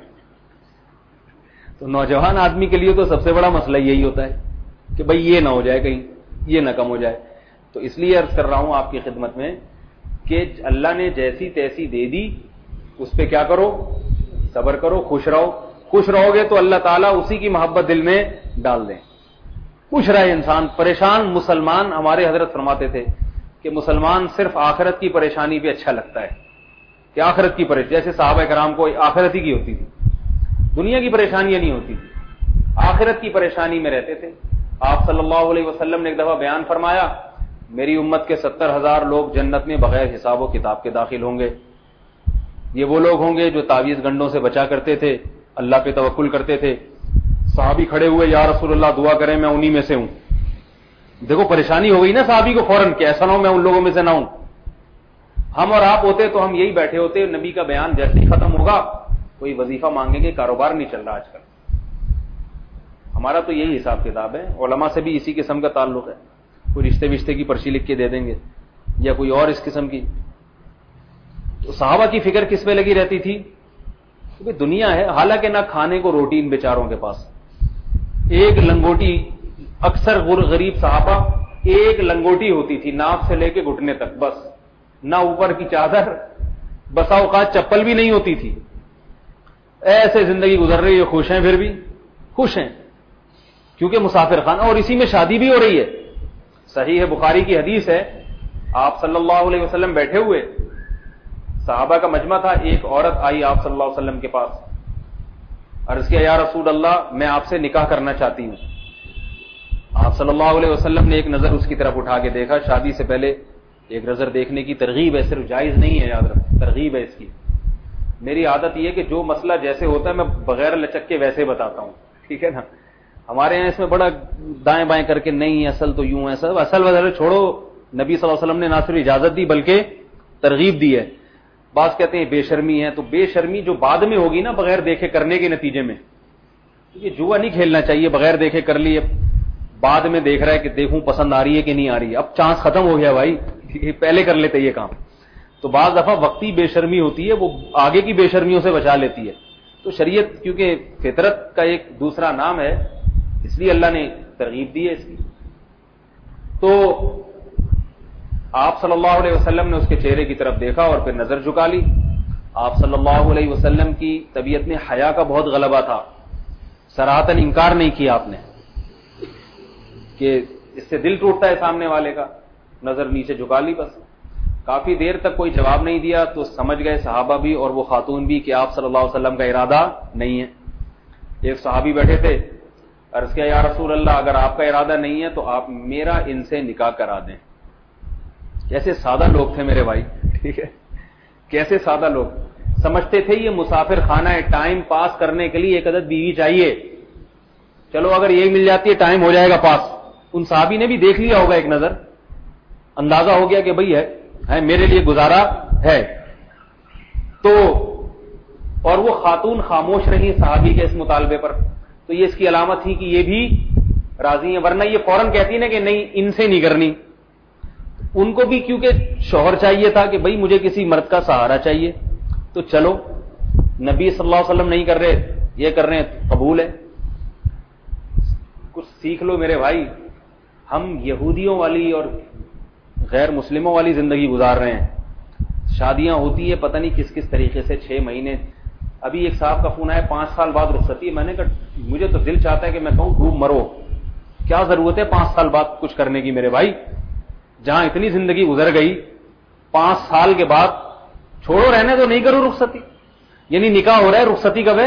D: تو نوجوان آدمی کے لیے تو سب سے بڑا مسئلہ یہی ہوتا ہے کہ بھئی یہ نہ ہو جائے، کہیں یہ نہ کم ہو جائے۔ تو اس لیے عرض کر رہا ہوں آپ کی خدمت میں کہ اللہ نے جیسی تیسی دے دی، اس پہ کیا کرو؟ صبر کرو، خوش رہو۔ خوش رہو گے تو اللہ تعالیٰ اسی کی محبت دل میں ڈال دیں۔ خوش رہے انسان، پریشان مسلمان، ہمارے حضرت فرماتے تھے کہ مسلمان صرف آخرت کی پریشانی پہ اچھا لگتا ہے، کہ آخرت کی پریشانی، جیسے صحابہ کرام کو آخرت ہی کی ہوتی تھی، دنیا کی پریشانیاں نہیں ہوتی تھی، آخرت کی پریشانی میں رہتے تھے۔ آپ صلی اللہ علیہ وسلم نے ایک دفعہ بیان فرمایا میری امت کے ستر ہزار لوگ جنت میں بغیر حساب و کتاب کے داخل ہوں گے. یہ وہ لوگ ہوں گے جو تعویذ گنڈوں سے بچا کرتے تھے, اللہ پہ توکل کرتے تھے. صحابی کھڑے ہوئے, یا رسول اللہ دعا کریں میں انہی میں سے ہوں. دیکھو پریشانی ہو گئی نا صحابی کو فوراً کہ ایسا نہ ہو میں ان لوگوں میں سے نہ ہوں. ہم اور آپ ہوتے تو ہم یہی بیٹھے ہوتے, نبی کا بیان جیسے ہی ختم ہوگا کوئی وظیفہ مانگیں گے, کاروبار نہیں چل رہا آج کل. ہمارا تو یہی حساب کتاب ہے, علماء سے بھی اسی قسم کا تعلق ہے, کوئی رشتے وشتے کی پرچی لکھ کے دے دیں گے یا کوئی اور اس قسم کی. تو صحابہ کی فکر کس پہ لگی رہتی تھی, کیونکہ دنیا ہے, حالانکہ نہ کھانے کو روٹی ان بیچاروں کے پاس, ایک لنگوٹی, اکثر غریب صحابہ ایک لنگوٹی ہوتی تھی ناف سے لے کے گھٹنے تک, بس, نہ اوپر کی چادر, بسا اوقات چپل بھی نہیں ہوتی تھی. ایسے زندگی گزر رہی ہے, خوش ہیں, پھر بھی خوش ہیں کیونکہ مسافر خانہ, اور اسی میں شادی بھی ہو رہی ہے. صحیح ہے, بخاری کی حدیث ہے, آپ صلی اللہ علیہ وسلم بیٹھے ہوئے, صحابہ کا مجمع تھا, ایک عورت آئی آپ صلی اللہ علیہ وسلم کے پاس, عرض کیا یا رسول اللہ میں آپ سے نکاح کرنا چاہتی ہوں. آپ صلی اللہ علیہ وسلم نے ایک نظر اس کی طرف اٹھا کے دیکھا, شادی سے پہلے ایک نظر دیکھنے کی ترغیب ہے, صرف جائز نہیں ہے, یاد رکھ, ترغیب ہے اس کی. میری عادت یہ ہے کہ جو مسئلہ جیسے ہوتا ہے میں بغیر لچک کے ویسے بتاتا ہوں, ٹھیک ہے نا. ہمارے یہاں اس میں بڑا دائیں بائیں کر کے نہیں اصل تو یوں ہے, سب اصل وغیرہ چھوڑو. نبی صلی اللہ علیہ وسلم نے نہ صرف اجازت دی بلکہ ترغیب دی ہے. بعض کہتے ہیں بے شرمی ہے, تو بے شرمی جو بعد میں ہوگی نا بغیر دیکھے کرنے کے نتیجے میں, یہ جوا نہیں کھیلنا چاہیے. بغیر دیکھے کر لی, بعد میں دیکھ رہا ہے کہ دیکھوں پسند آ رہی ہے کہ نہیں آ رہی ہے, اب چانس ختم ہو گیا بھائی, پہلے کر لیتے یہ کام. تو بعض دفعہ وقتی بے شرمی ہوتی ہے, وہ آگے کی بے شرمیوں سے بچا لیتی ہے. تو شریعت کیونکہ فطرت کا ایک دوسرا نام ہے, اس لیے اللہ نے ترغیب دی ہے اس کی. تو آپ صلی اللہ علیہ وسلم نے اس کے چہرے کی طرف دیکھا اور پھر نظر جھکا لی. آپ صلی اللہ علیہ وسلم کی طبیعت میں حیا کا بہت غلبہ تھا, صراحتاً انکار نہیں کیا آپ نے کہ اس سے دل ٹوٹتا ہے سامنے والے کا. نظر نیچے جھکا لی بس. کافی دیر تک کوئی جواب نہیں دیا تو سمجھ گئے صحابہ بھی اور وہ خاتون بھی کہ آپ صلی اللہ علیہ وسلم کا ارادہ نہیں ہے. ایک صحابی بیٹھے تھے, عرض کیا یا رسول اللہ اگر آپ کا ارادہ نہیں ہے تو آپ میرا ان سے نکاح کرا دیں. کیسے سادہ لوگ تھے میرے بھائی, ٹھیک ہے, کیسے سادہ لوگ. سمجھتے تھے یہ مسافر خانہ ہے, ٹائم پاس کرنے کے لیے ایک عدد بیوی چاہیے, چلو اگر یہ مل جاتی ہے ٹائم ہو جائے گا پاس. ان صحابی نے بھی دیکھ لیا ہوگا, ایک نظر اندازہ ہو گیا کہ بھئی ہے, ہے میرے لیے گزارا ہے. تو اور وہ خاتون خاموش رہی صحابی کے اس مطالبے پر, تو یہ اس کی علامت تھی کہ یہ بھی راضی ہیں, ورنہ یہ فوراً کہتی نا کہ نہیں ان سے نہیں کرنی. ان کو بھی کیونکہ شوہر چاہیے تھا کہ بھئی مجھے کسی مرد کا سہارا چاہیے, تو چلو نبی صلی اللہ علیہ وسلم نہیں کر رہے, یہ کر رہے ہیں, قبول ہے. کچھ سیکھ لو میرے بھائی. ہم یہودیوں والی اور غیر مسلموں والی زندگی گزار رہے ہیں. شادیاں ہوتی ہے پتہ نہیں کس کس طریقے سے, چھ مہینے. ابھی ایک صاحب کا فون آیا, پانچ سال بعد رخصتی. میں نے کہا مجھے تو دل چاہتا ہے کہ میں کہوں ڈوب مرو, کیا ضرورت ہے پانچ سال بعد کچھ کرنے کی میرے بھائی. جہاں اتنی زندگی گزر گئی, پانچ سال کے بعد چھوڑو رہنے تو نہیں کرو رخصتی. یعنی نکاح ہو رہا ہے, رخصتی کب ہے؟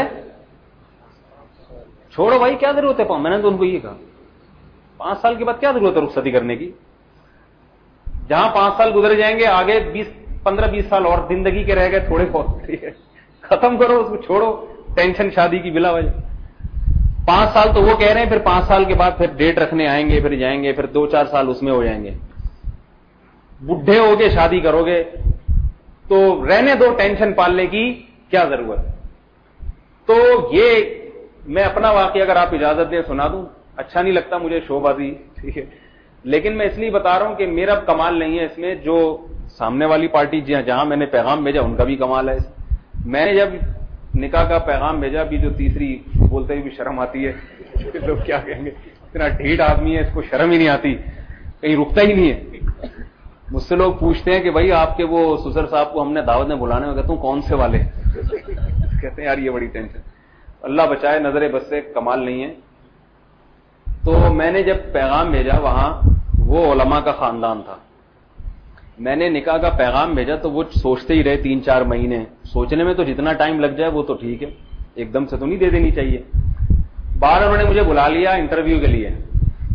D: چھوڑو بھائی, کیا ضرورت ہے. میں نے تو ان کو یہ کہا پانچ سال کے بعد کیا ضرورت ہے رخصتی کرنے کی. جہاں پانچ سال گزر جائیں گے, آگے بیس پندرہ بیس سال اور زندگی کے رہ گئے تھوڑے بہت, ختم کرو اس کو, چھوڑو ٹینشن شادی کی بلا وجہ. پانچ سال تو وہ کہہ رہے ہیں, پھر پانچ سال کے بعد پھر ڈیٹ رکھنے آئیں گے, پھر جائیں گے, پھر دو چار سال اس میں ہو جائیں گے. بڈھے ہو گے شادی کرو گے تو رہنے دو, ٹینشن پالنے کی کیا ضرورت. تو یہ میں اپنا واقعہ اگر آپ اجازت دیں سنا دوں. اچھا نہیں لگتا مجھے شو بازی, ٹھیک ہے, لیکن میں اس لیے بتا رہا ہوں کہ میرا کمال نہیں ہے اس میں, جو سامنے والی پارٹی جہاں میں نے پیغام بھیجا ان کا بھی کمال ہے. میں نے جب نکاح کا پیغام بھیجا, بھی جو تیسری بولتے ہوئے بھی شرم آتی ہے, لوگ کیا کہیں گے اتنا ڈھیٹ آدمی ہے اس کو شرم ہی نہیں آتی, کہیں رکتا ہی نہیں ہے. مجھ سے لوگ پوچھتے ہیں کہ بھائی آپ کے وہ سسر صاحب کو ہم نے دعوت میں بلانے میں, کہتا ہوں کون سے والے, کہتے ہیں یار یہ بڑی ٹینشن. اللہ بچائے, نظر بس سے کمال نہیں ہے. تو میں نے جب پیغام بھیجا, وہاں وہ علماء کا خاندان تھا. میں نے نکاح کا پیغام بھیجا تو وہ سوچتے ہی رہے تین چار مہینے. سوچنے میں تو جتنا ٹائم لگ جائے وہ تو ٹھیک ہے, ایک دم سے تو نہیں دے دینی چاہیے. باہر انہوں نے مجھے بلا لیا انٹرویو کے لیے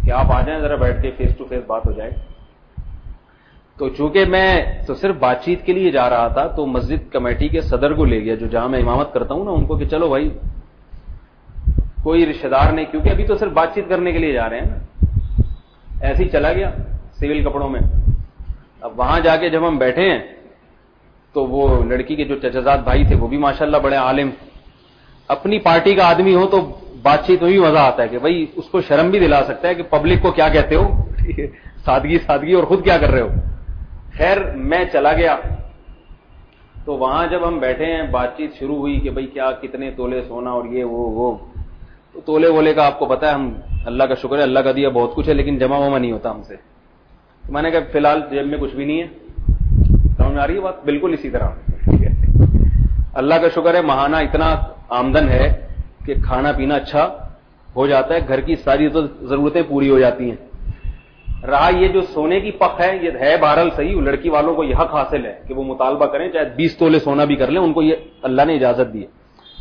D: کہ آپ آ جائیں ذرا بیٹھ کے فیس ٹو فیس بات ہو جائے. تو چونکہ میں تو صرف بات چیت کے لیے جا رہا تھا تو مسجد کمیٹی کے صدر کو لے گیا جو جہاں میں امامت کرتا ہوں نا ان کو کہ چلو بھائی کوئی رشتہ دار نہیں, کیونکہ ابھی تو صرف بات چیت کرنے کے لیے جا رہے ہیں نا. ایسے ہی چلا گیا سول کپڑوں میں. اب وہاں جا کے جب ہم بیٹھے ہیں تو وہ لڑکی کے جو چچازاد بھائی تھے وہ بھی ماشاءاللہ بڑے عالم, اپنی پارٹی کا آدمی ہو تو بات چیت میں بھی مزہ آتا ہے کہ بھائی اس کو شرم بھی دلا سکتا ہے کہ پبلک کو کیا کہتے ہو, سادگی سادگی, اور خود کیا کر رہے ہو. خیر میں چلا گیا تو وہاں جب ہم بیٹھے ہیں بات چیت شروع ہوئی کہ بھائی کیا کتنے تولے سونا اور یہ وہ وہ تو تولے وولے کا آپ کو پتا ہے, ہم اللہ کا شکر ہے اللہ کا دیا بہت کچھ ہے لیکن جمع وما نہیں ہوتا ہم سے. تو میں نے کہا فی الحال جیب میں کچھ بھی نہیں ہے. سمجھ میں آ رہی ہے بات؟ بالکل اسی طرح. اللہ کا شکر ہے ماہانہ اتنا آمدن ہے کہ کھانا پینا اچھا ہو جاتا ہے, گھر کی ساری تو ضرورتیں پوری ہو جاتی ہیں. رہا یہ جو سونے کی پک ہے یہ ہے بہرحال صحیح, لڑکی والوں کو یہ حق حاصل ہے کہ وہ مطالبہ کریں چاہے بیس تولے سونا بھی کر لیں, ان کو یہ اللہ نے اجازت دی ہے.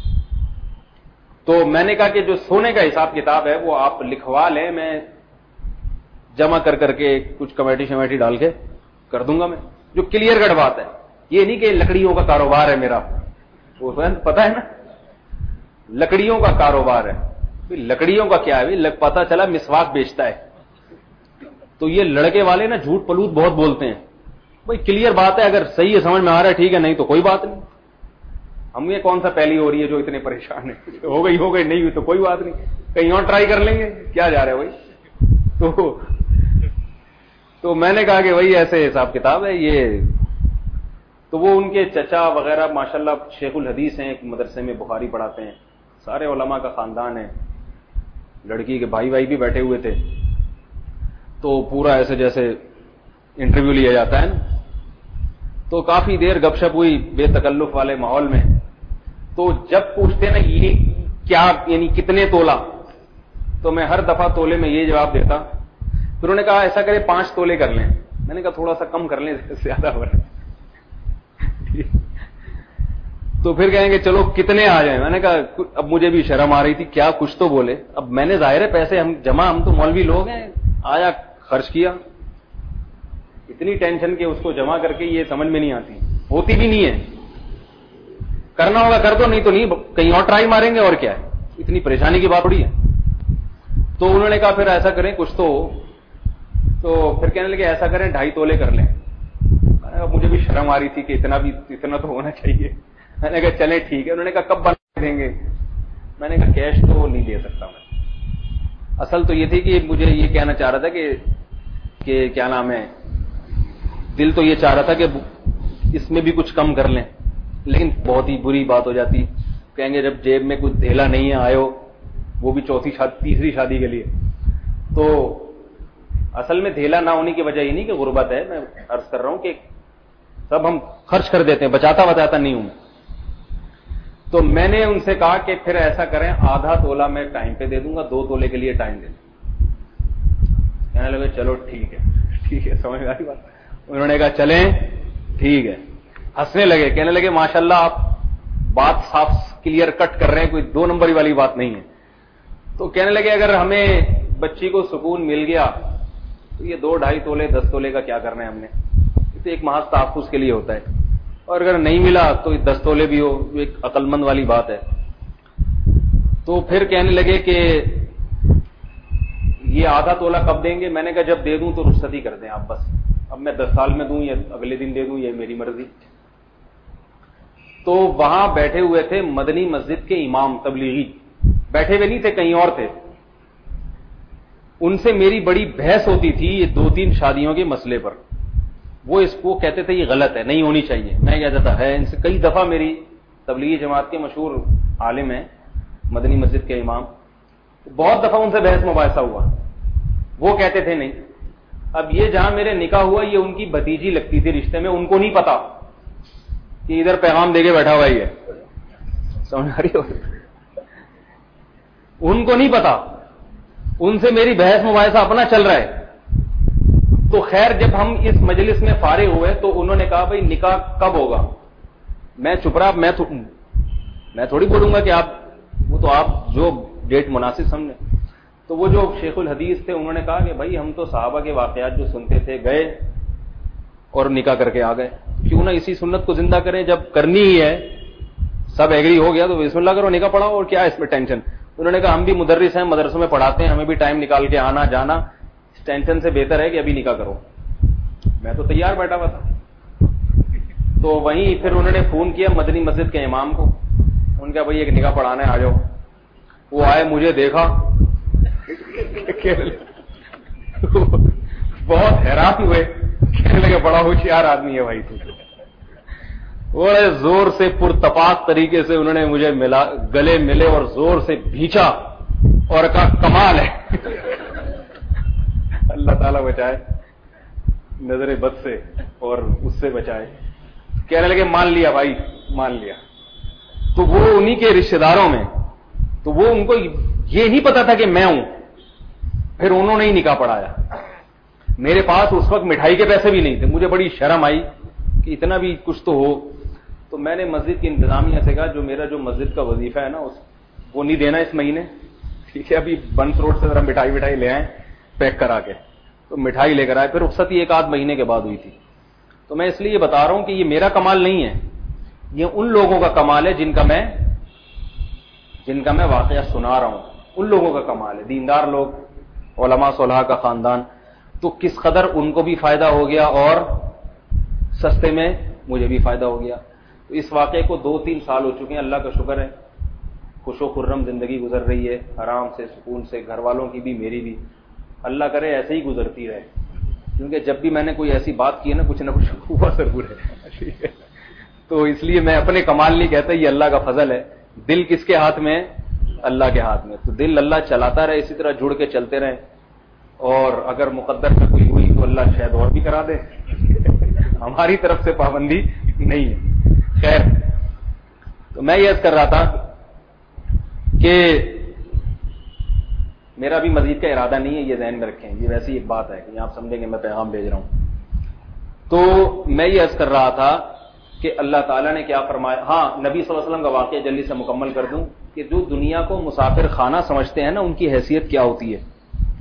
D: تو میں نے کہا کہ جو سونے کا حساب کتاب ہے وہ آپ لکھوا لیں, میں جمع کر کر کے کچھ کمیٹی شمیٹی ڈال کے کر دوں گا میں, جو کلیئر کٹ بات ہے. یہ نہیں کہ لکڑیوں کا کاروبار ہے میرا, وہ پتا ہے نا لکڑیوں کا کاروبار ہے. لکڑیوں کا کیا ہے, پتا چلا مسواک بیچتا ہے. تو یہ لڑکے والے نا جھوٹ پلوت بہت بولتے ہیں. بھائی کلیئر بات ہے, اگر صحیح ہے سمجھ میں آ رہا ہے ٹھیک ہے, نہیں تو کوئی بات نہیں. ہم یہ کون سا پہلی ہو رہی ہے جو اتنے پریشان ہیں, ہو گئی ہو گئی, نہیں ہوئی تو کوئی بات نہیں, کہیں اور ٹرائی کر لیں گے, کیا جا رہا ہے بھائی. تو تو میں نے کہا کہ بھائی ایسے حساب کتاب ہے یہ. تو وہ ان کے چچا وغیرہ ماشاءاللہ شیخ الحدیث ہیں, ایک مدرسے میں بخاری پڑھاتے ہیں, سارے علماء کا خاندان ہے. لڑکی کے بھائی بھائی بھی بیٹھے ہوئے تھے. تو پورا ایسے جیسے انٹرویو لیا جاتا ہے نا, تو کافی دیر گپ شپ ہوئی بے تکلف والے ماحول میں. تو جب پوچھتے نا یہ کیا یعنی کتنے تولا, تو میں ہر دفعہ تولے میں یہ جواب دیتا. پھر انہوں نے کہا ایسا کرے پانچ تولے کر لیں. میں نے کہا تھوڑا سا کم کر لیں, زیادہ ہو رہا ہے. تو پھر کہیں گے چلو کتنے آ جائیں. میں نے کہا اب مجھے بھی شرم آ رہی تھی, کیا کچھ تو بولے. اب میں نے ظاہر ہے پیسے ہم جمع, ہم تو مولوی لوگ ہیں, آیا خرچ کیا. اتنی ٹینشن کہ اس کو جمع کر کے یہ سمجھ میں نہیں آتی, ہوتی بھی نہیں ہے. کرنا ہوگا کر دو, نہیں تو نہیں, کہیں اور ٹرائی ماریں گے, اور کیا ہے, اتنی پریشانی کی بات تھوڑی ہے. تو انہوں نے کہا پھر ایسا کریں کچھ تو تو پھر کہنے لگے ایسا کریں ڈھائی تولے کر لیں. مجھے بھی شرم آ رہی تھی کہ اتنا بھی اتنا تو ہونا چاہیے. میں نے کہا چلیں ٹھیک ہے. انہوں نے کہا کب بنا دیں گے. میں نے کہا کیش تو نہیں دے سکتا میں. اصل تو یہ تھی کہ مجھے یہ کہنا چاہ رہا تھا کہ کہ کیا نام ہے, دل تو یہ چاہ رہا تھا کہ اس میں بھی کچھ کم کر لیں, لیکن بہت ہی بری بات ہو جاتی. کہیں گے جب جیب میں کچھ دھیلا نہیں ہے آئے ہو, وہ بھی چوتھی شادی تیسری شادی کے لیے. تو اصل میں دھیلا نہ ہونے کی وجہ یہ نہیں کہ غربت ہے, میں عرض کر رہا ہوں کہ سب ہم خرچ کر دیتے ہیں, بچاتا بچاتا نہیں ہوں. تو میں نے ان سے کہا کہ پھر ایسا کریں آدھا تولا میں ٹائم پہ دے دوں گا, دو تولے کے لیے ٹائم دے دوں. کہنے لگے چلو ٹھیک ہے ٹھیک ہے, سمجھ میں آئی بات. انہوں نے کہا چلیں ٹھیک ہے. ہنسنے لگے, کہنے لگے ماشاءاللہ آپ بات صاف کلیئر کٹ کر رہے ہیں, کوئی دو نمبری والی بات نہیں ہے. تو کہنے لگے اگر ہمیں بچی کو سکون مل گیا تو یہ دو ڈھائی تولے دس تولے کا کیا کرنا ہے ہم نے, تو ایک محض تحفظ کے لیے ہوتا ہے, اور اگر نہیں ملا تو دس تولے بھی ہو, جو ایک عقل مند والی بات ہے. تو پھر کہنے لگے کہ یہ آدھا تولہ کب دیں گے. میں نے کہا جب دے دوں تو رخصتی کر دیں آپ بس, اب میں دس سال میں دوں یا اگلے دن دے دوں یہ میری مرضی. تو وہاں بیٹھے ہوئے تھے مدنی مسجد کے امام تبلیغی, بیٹھے ہوئے نہیں تھے, کہیں اور تھے. ان سے میری بڑی بحث ہوتی تھی یہ دو تین شادیوں کے مسئلے پر. وہ اس کو کہتے تھے یہ غلط ہے, نہیں ہونی چاہیے. میں کہتا تھا ہے. ان سے کئی دفعہ میری تبلیغی جماعت کے مشہور عالم ہیں مدنی مسجد کے امام, بہت دفعہ ان سے بحث مباحثہ ہوا. وہ کہتے تھے نہیں. اب یہ جہاں میرے نکاح ہوا یہ ان کی بھتیجی لگتی تھی رشتے میں, ان کو نہیں پتا کہ ادھر پیغام دے کے بیٹھا ہوا ہی ہے. سمجھ آ رہی ہو, ان کو نہیں پتا. ان سے میری بحث مباحثہ اپنا چل رہا ہے. تو خیر جب ہم اس مجلس میں فارغ ہوئے تو انہوں نے کہا بھائی نکاح کب ہوگا. میں چپ رہا, میں میں تھوڑی بولوں گا کہ آپ, وہ تو آپ جو ڈیٹ مناسب سمجھیں. تو وہ جو شیخ الحدیث تھے انہوں نے کہا کہ بھائی ہم تو صحابہ کے واقعات جو سنتے تھے گئے اور نکاح کر کے آ گئے, کیوں نہ اسی سنت کو زندہ کریں, جب کرنی ہی ہے سب ایگری ہو گیا تو بسم اللہ کرو نکاح پڑھاؤ, اور کیا ہے اس میں ٹینشن. انہوں نے کہا ہم بھی مدرس ہیں, مدرسوں میں پڑھاتے ہیں, ہمیں بھی ٹائم نکال کے آنا جانا, اس ٹینشن سے بہتر ہے کہ ابھی نکاح کرو. میں تو تیار بیٹھا ہوا تھا. تو وہیں پھر انہوں نے فون کیا مدنی مسجد کے امام کو, ان کا بھائی ایک نکاح پڑھانا ہے آ جاؤ. وہ آئے, مجھے دیکھا, بہت حیران ہوئے, کہنے لگے بڑا ہوشیار آدمی ہے بھائی تو. بڑے زور سے پرتپاک طریقے سے انہوں نے مجھے ملا, گلے ملے اور زور سے بھینچا اور کہا کمال ہے. اللہ تعالیٰ بچائے نظر بد سے اور اس سے بچائے. کہنے لگے مان لیا بھائی مان لیا. تو وہ انہی کے رشتہ داروں میں, تو وہ ان کو یہ ہی پتا تھا کہ میں ہوں, پھر انہوں نے ہی نکاح پڑھایا. میرے پاس اس وقت مٹھائی کے پیسے بھی نہیں تھے. مجھے بڑی شرم آئی کہ اتنا بھی کچھ تو ہو. تو میں نے مسجد کی انتظامیہ سے کہا جو میرا جو مسجد کا وظیفہ ہے نا اس وہ نہیں دینا اس مہینے, ٹھیک ہے, ابھی بنس روڈ سے ذرا مٹھائی مٹھائی لے آئیں پیک کرا کے. تو مٹھائی لے کر آئے. پھر رخصتی ایک آدھ مہینے کے بعد ہوئی تھی. تو میں اس لیے یہ بتا رہا ہوں کہ یہ میرا کمال نہیں ہے, یہ ان لوگوں کا کمال ہے جن کا میں جن کا میں واقعہ سنا رہا ہوں. ان لوگوں کا کمال ہے, دیندار لوگ, علماء صلحاء کا خاندان. تو کس قدر ان کو بھی فائدہ ہو گیا اور سستے میں مجھے بھی فائدہ ہو گیا. تو اس واقعے کو دو تین سال ہو چکے ہیں, اللہ کا شکر ہے, خوش و خرم زندگی گزر رہی ہے, آرام سے سکون سے, گھر والوں کی بھی میری بھی. اللہ کرے ایسے ہی گزرتی رہے, کیونکہ جب بھی میں نے کوئی ایسی بات کی ہے نا کچھ نہ کچھ ہوا ضرور ہے. تو اس لیے میں اپنے کمال نہیں کہتا, یہ اللہ کا فضل ہے. دل کس کے ہاتھ میں؟ اللہ کے ہاتھ میں. تو دل اللہ چلاتا رہے, اسی طرح جڑ کے چلتے رہیں, اور اگر مقدر میں کوئی ہوئی تو اللہ شاید اور بھی کرا دے. ہماری طرف سے پابندی نہیں ہے. خیر, تو میں یہ عرض کر رہا تھا کہ میرا بھی مزید کا ارادہ نہیں ہے, یہ ذہن میں رکھیں, یہ ویسی ایک بات ہے کہ آپ سمجھیں گے میں پیغام بھیج رہا ہوں. تو میں یہ عرض کر رہا تھا کہ اللہ تعالیٰ نے کیا فرمایا. ہاں, نبی صلی اللہ علیہ وسلم کا واقعہ جلدی سے مکمل کر دوں کہ جو دنیا کو مسافر خانہ سمجھتے ہیں نا ان کی حیثیت کیا ہوتی ہے.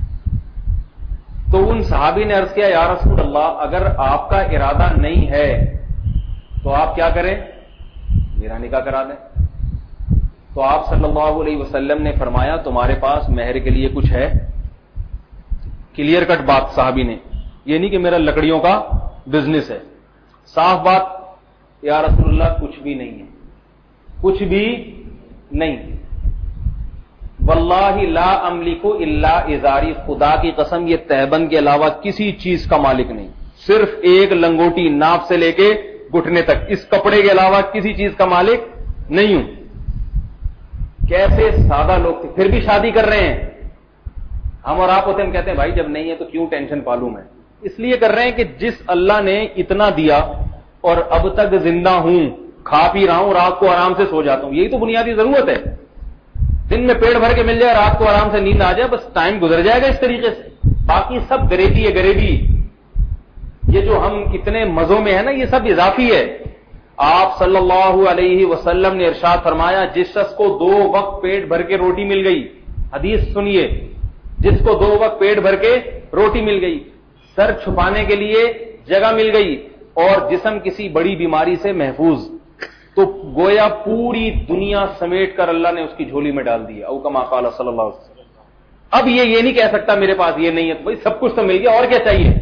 D: تو ان صحابی نے عرض کیا یا رسول اللہ اگر آپ کا ارادہ نہیں ہے تو آپ کیا کریں, میرا نکاح کرا دیں. تو آپ صلی اللہ علیہ وسلم نے فرمایا تمہارے پاس مہر کے لیے کچھ ہے؟ کلیئر کٹ بات صحابی نے, یہ نہیں کہ میرا لکڑیوں کا بزنس ہے, صاف بات, یا رسول اللہ کچھ بھی نہیں ہے, کچھ بھی نہیں. واللہ لا املک الا ازاری, خدا کی قسم یہ تہبند کے علاوہ کسی چیز کا مالک نہیں, صرف ایک لنگوٹی ناف سے لے کے گھٹنے تک, اس کپڑے کے علاوہ کسی چیز کا مالک نہیں ہوں. کیسے سادہ لوگ تھے, پھر بھی شادی کر رہے ہیں. ہم اور آپ ہوتے ہم کہتے ہیں بھائی جب نہیں ہے تو کیوں ٹینشن پالوں میں. اس لیے کر رہے ہیں کہ جس اللہ نے اتنا دیا اور اب تک زندہ ہوں, کھا پی رہا ہوں, رات کو آرام سے سو جاتا ہوں, یہی تو بنیادی ضرورت ہے. دن میں پیٹ بھر کے مل جائے, رات کو آرام سے نیند آ جائے, بس ٹائم گزر جائے گا اس طریقے سے. باقی سب غریبی ہے, غریبی. یہ جو ہم اتنے مزوں میں ہیں نا یہ سب اضافی ہے. آپ صلی اللہ علیہ وسلم نے ارشاد فرمایا جس شخص کو دو وقت پیٹ بھر کے روٹی مل گئی, حدیث سنیے, جس کو دو وقت پیٹ بھر کے روٹی مل گئی, سر چھپانے کے لیے جگہ مل گئی, اور جسم کسی بڑی بیماری سے محفوظ, تو گویا پوری دنیا سمیٹ کر اللہ نے اس کی جھولی میں ڈال دیا. او کما قال صلی اللہ علیہ وسلم. اب یہ یہ نہیں کہہ سکتا میرے پاس یہ نہیں ہے, تو بھائی سب کچھ تو مل گیا, اور کیا چاہیے,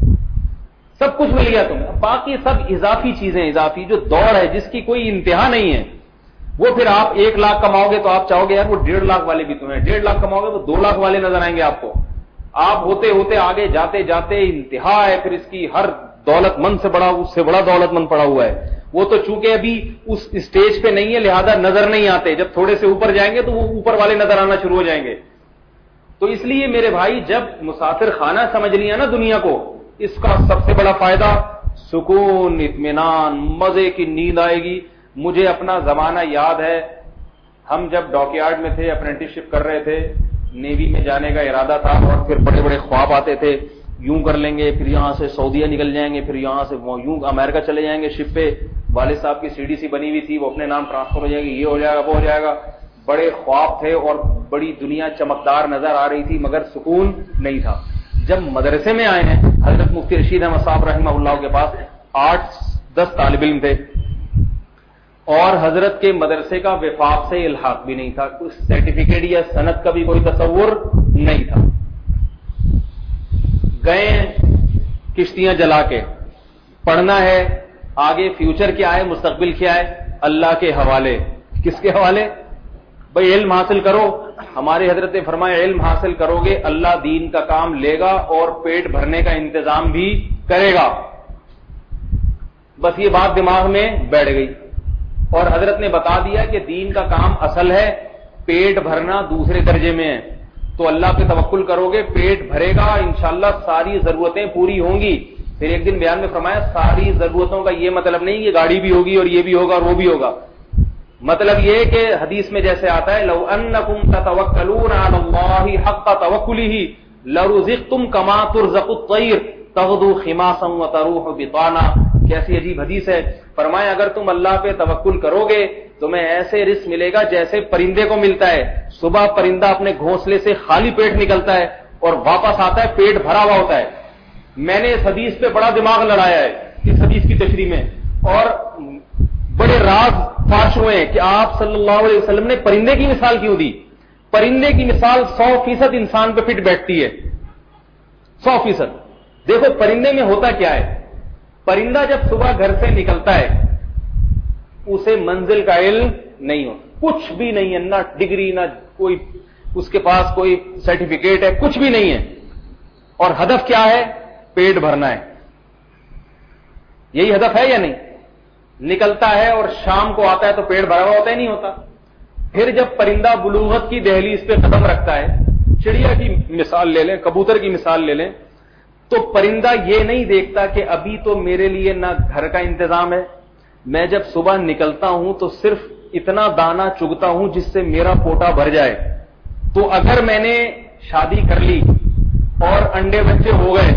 D: سب کچھ مل گیا تمہیں. باقی سب اضافی چیزیں, اضافی جو دوڑ ہے جس کی کوئی انتہا نہیں ہے. وہ پھر آپ ایک لاکھ کماؤ گے تو آپ چاہو گے یار وہ ڈیڑھ لاکھ والے بھی تمہیں, ڈیڑھ لاکھ کماؤ گے تو دو لاکھ والے نظر آئیں گے آپ کو. آپ ہوتے ہوتے آگے جاتے جاتے انتہا ہے پھر اس کی, ہر دولت مند سے بڑا اس سے بڑا دولت مند پڑا ہوا ہے. وہ تو چونکہ ابھی اس اسٹیج پہ نہیں ہے لہذا نظر نہیں آتے, جب تھوڑے سے اوپر جائیں گے تو وہ اوپر والے نظر آنا شروع ہو جائیں گے. تو اس لیے میرے بھائی جب مسافر خانہ سمجھ لیا نا دنیا کو, اس کا سب سے بڑا فائدہ سکون, اطمینان, مزے کی نیند آئے گی. مجھے اپنا زمانہ یاد ہے, ہم جب ڈاک یارڈ میں تھے, اپرینٹس شپ کر رہے تھے, نیوی میں جانے کا ارادہ تھا, اور پھر بڑے بڑے خواب آتے تھے, یوں کر لیں گے, پھر یہاں سے سعودیہ نکل جائیں گے, پھر یہاں سے یوں امریکہ چلے جائیں گے شپ پہ. والد صاحب کی سی ڈی سی بنی ہوئی تھی, وہ اپنے نام ٹرانسفر ہو جائے گی, یہ ہو جائے گا, وہ ہو جائے گا. بڑے خواب تھے اور بڑی دنیا چمکدار نظر آ رہی تھی مگر سکون نہیں تھا. جب مدرسے میں آئے ہیں حضرت مفتی رشید احمد صاحب رحمہ اللہ کے پاس آٹھ دس طالب علم تھے اور حضرت کے مدرسے کا وفاق سے الحاق بھی نہیں تھا, کچھ سرٹیفکیٹ یا سند کا بھی کوئی تصور نہیں تھا. گئے کشتیاں جلا کے, پڑھنا ہے آگے فیوچر کیا ہے, مستقبل کیا ہے, اللہ کے حوالے. کس کے حوالے؟ بھئی علم حاصل کرو. ہمارے حضرت نے فرمایا علم حاصل کرو گے اللہ دین کا کام لے گا اور پیٹ بھرنے کا انتظام بھی کرے گا. بس یہ بات دماغ میں بیٹھ گئی اور حضرت نے بتا دیا کہ دین کا کام اصل ہے, پیٹ بھرنا دوسرے درجے میں ہے. تو اللہ پہ توکل کرو گے, پیٹ بھرے گا, انشاءاللہ ساری ضرورتیں پوری ہوں گی. پھر ایک دن بیان میں فرمایا ساری ضرورتوں کا یہ مطلب نہیں کہ گاڑی بھی ہوگی اور یہ بھی ہوگا اور وہ بھی ہوگا. مطلب یہ کہ حدیث میں جیسے آتا ہے لو انکم تتوکلون علی اللہ حق توکلہ لرزقتم کما ترزق الطیر تغدو خماسا وتروح بطانا. کیسی عجیب حدیث ہے. فرمایا اگر تم اللہ پہ توکل کرو گے تمہیں ایسے رزق ملے گا جیسے پرندے کو ملتا ہے. صبح پرندہ اپنے گھونسلے سے خالی پیٹ نکلتا ہے اور واپس آتا ہے پیٹ بھرا ہوا ہوتا ہے. میں نے اس حدیث پہ بڑا دماغ لڑایا ہے اس حدیث کی تشریح میں اور بڑے راز فاش ہوئے ہیں کہ آپ صلی اللہ علیہ وسلم نے پرندے کی مثال کیوں دی. پرندے کی مثال سو فیصد انسان پہ فٹ بیٹھتی ہے, سو فیصد. دیکھو پرندے میں ہوتا کیا ہے, پرندہ جب صبح گھر سے نکلتا ہے اسے منزل کا علم نہیں ہو, کچھ بھی نہیں ہے, نہ ڈگری نہ کوئی اس کے پاس کوئی سرٹیفکیٹ ہے, کچھ بھی نہیں ہے. اور ہدف کیا ہے؟ پیٹ بھرنا ہے. یہی ہدف ہے یا نہیں؟ نکلتا ہے اور شام کو آتا ہے تو پیٹ بھرا ہوا ہوتا ہے, نہیں ہوتا. پھر جب پرندہ بلوغت کی دہلیز پہ قدم رکھتا ہے, چڑیا کی مثال لے لیں, کبوتر کی مثال لے لیں, تو پرندہ یہ نہیں دیکھتا کہ ابھی تو میرے لیے نہ گھر کا انتظام ہے, میں جب صبح نکلتا ہوں تو صرف اتنا دانا چگتا ہوں جس سے میرا پوٹا بھر جائے. تو اگر میں نے شادی کر لی اور انڈے بچے ہو گئے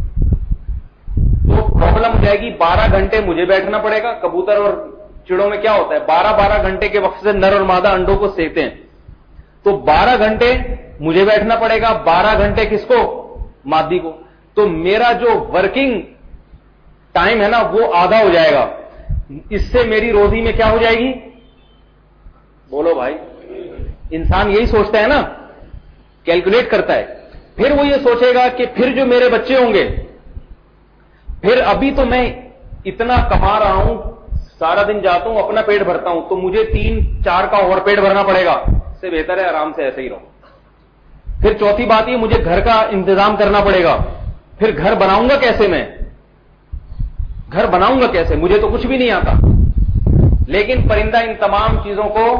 D: تو پرابلم ہو جائے گی. بارہ گھنٹے مجھے بیٹھنا پڑے گا. کبوتر اور چڑوں میں کیا ہوتا ہے, بارہ بارہ گھنٹے کے وقت سے نر اور مادہ انڈوں کو سیکتے ہیں. تو بارہ گھنٹے مجھے بیٹھنا پڑے گا, بارہ گھنٹے کس کو؟ مادی کو. تو میرا جو ورکنگ ٹائم ہے نا وہ آدھا ہو جائے گا. اس سے میری روزی میں کیا ہو جائے گی؟ بولو بھائی. انسان یہی سوچتا ہے نا, کیلکولیٹ کرتا ہے. پھر وہ یہ سوچے گا کہ پھر جو میرے بچے ہوں گے, پھر ابھی تو میں اتنا کما رہا ہوں, سارا دن جاتا ہوں اپنا پیٹ بھرتا ہوں, تو مجھے تین چار کا اور پیٹ بھرنا پڑے گا. اس سے بہتر ہے آرام سے ایسے ہی رہو. پھر چوتھی بات یہ مجھے گھر کا انتظام کرنا پڑے گا. پھر گھر بناؤں گا کیسے؟ میں گھر بناؤں گا کیسے؟ مجھے تو کچھ بھی نہیں آتا. لیکن پرندہ ان تمام چیزوں کو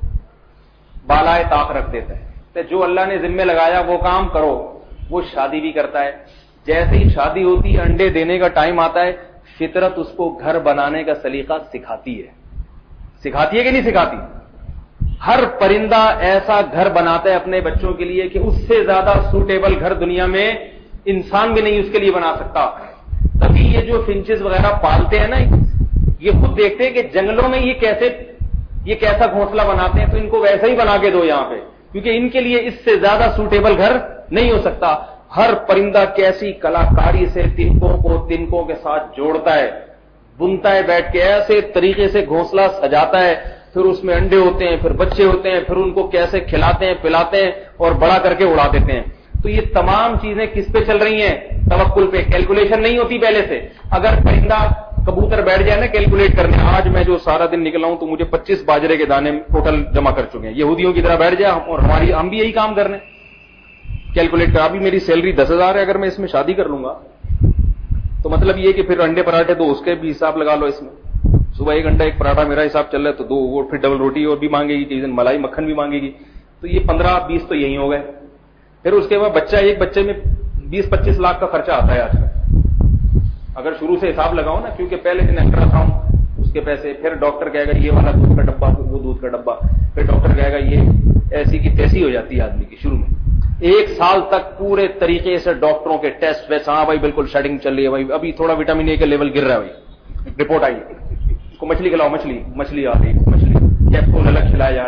D: بالائے طاق رکھ دیتا ہے. تو جو اللہ نے ذمہ لگایا وہ کام کرو. وہ شادی بھی کرتا ہے. جیسے ہی شادی ہوتی ہے, انڈے دینے کا ٹائم آتا ہے, فطرت اس کو گھر بنانے کا سلیقہ سکھاتی ہے. سکھاتی ہے کہ نہیں سکھاتی؟ ہر پرندہ ایسا گھر بناتا ہے اپنے بچوں کے لیے کہ اس سے زیادہ سوٹیبل گھر دنیا میں انسان بھی نہیں اس کے لیے بنا سکتا. تبھی یہ جو فنچز وغیرہ پالتے ہیں نا, یہ خود دیکھتے ہیں کہ جنگلوں میں یہ کیسے یہ کیسا گھونسلہ بناتے ہیں, تو ان کو ویسا ہی بنا کے دو یہاں پہ, کیونکہ ان کے لیے اس سے زیادہ سوٹیبل گھر نہیں ہو سکتا. ہر پرندہ کیسی کلاکاری سے تنکوں کو تنکوں کے ساتھ جوڑتا ہے, بنتا ہے بیٹھ کے, ایسے طریقے سے گھونسلہ سجاتا ہے. پھر اس میں انڈے ہوتے ہیں, پھر بچے ہوتے ہیں, پھر ان کو کیسے کھلاتے ہیں پلاتے ہیں اور بڑا کر کے اڑا دیتے ہیں. تو یہ تمام چیزیں کس پہ چل رہی ہیں؟ توکل پہ. کیلکولیشن نہیں ہوتی پہلے سے. اگر پرندہ کبوتر بیٹھ جائے نا کیلکولیٹ کرنے, آج میں جو سارا دن نکلا ہوں تو مجھے پچیس باجرے کے دانے ٹوٹل جمع کر چکے ہیں, یہودیوں کی طرح بیٹھ جائے اور ہماری ہم بھی یہی کام کر رہے ہیں, کیلکولیٹ کر. ابھی میری سیلری دس ہزار ہے, اگر میں اس میں شادی کر لوں گا تو مطلب یہ کہ پھر انڈے پراٹھے دو, اس کے بھی حساب لگا لو. اس میں صبح ایک انڈا ایک پراٹھا میرا حساب چل رہا ہے تو دو, وہ پھر ڈبل روٹی اور بھی مانگے گی, کسی دن ملائی مکھن بھی مانگے گی, تو یہ پندرہ بیس تو یہی ہو گئے. پھر اس کے بعد بچہ, ایک بچے میں بیس پچیس لاکھ کا خرچہ آتا ہے آج کل, اگر شروع سے حساب لگاؤ نا, کیونکہ پہلے دن الٹرا ساؤنڈ اس کے پیسے, پھر ڈاکٹر کہے گا یہ والا دودھ کا ڈبہ, وہ دودھ کا ڈبہ, پھر ڈاکٹر کہے گا یہ ایسی کی تیسی ہو جاتی ہے آدمی کی شروع میں. ایک سال تک پورے طریقے سے ڈاکٹروں کے ٹیسٹ ویسٹ, ہاں بھائی بالکل شیڈنگ چل رہی ہے بھائی, ابھی تھوڑا وٹامن اے کا لیول گر رہا ہے بھائی, رپورٹ آئی, اس کو مچھلی کھلاؤ, مچھلی مچھلی آ رہی ہے, مچھلی کیپسول الگ کھلائے جا رہے ہیں,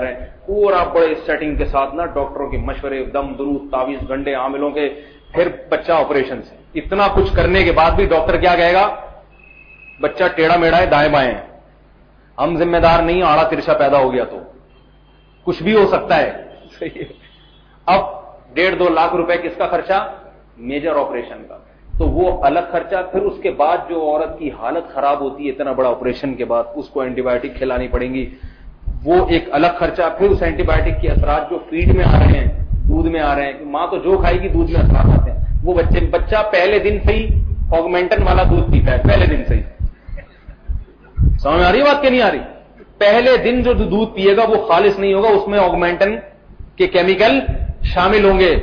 D: پورا بڑے سیٹنگ کے ساتھ نا ڈاکٹروں کے مشورے، دم درود تعویذ گنڈے عاملوں کے، پھر بچہ آپریشن سے، اتنا کچھ کرنے کے بعد بھی ڈاکٹر کیا کہے گا؟ بچہ ٹیڑھا میڑھا ہے، دائیں بائیں، ہم ذمہ دار نہیں، آڑا ترچا پیدا ہو گیا تو کچھ بھی ہو سکتا ہے. اب ڈیڑھ دو لاکھ روپے کس کا خرچہ؟ میجر آپریشن کا. تو وہ الگ خرچہ. پھر اس کے بعد جو عورت کی حالت خراب ہوتی ہے اتنا بڑا آپریشن کے بعد، اس کو اینٹی بایوٹک کھلانی پڑیں گی، وہ ایک الگ خرچہ. پھر اس اینٹی بایوٹک کے اثرات جو فیڈ میں آ رہے ہیں، دودھ میں آ رہے ہیں، ماں تو جو کھائے گی دودھ میں اثرات آتے ہیں. وہ بچے بچہ پہلے دن سے ہی آگمنٹن والا دودھ پیتا ہے، پہلے دن سے ہی. سمجھ میں آ رہی ہے بات کہ نہیں آ رہی؟ پہلے دن جو دودھ پیے گا وہ خالص نہیں ہوگا، اس میں آگمنٹن کے کیمیکل شامل ہوں گے،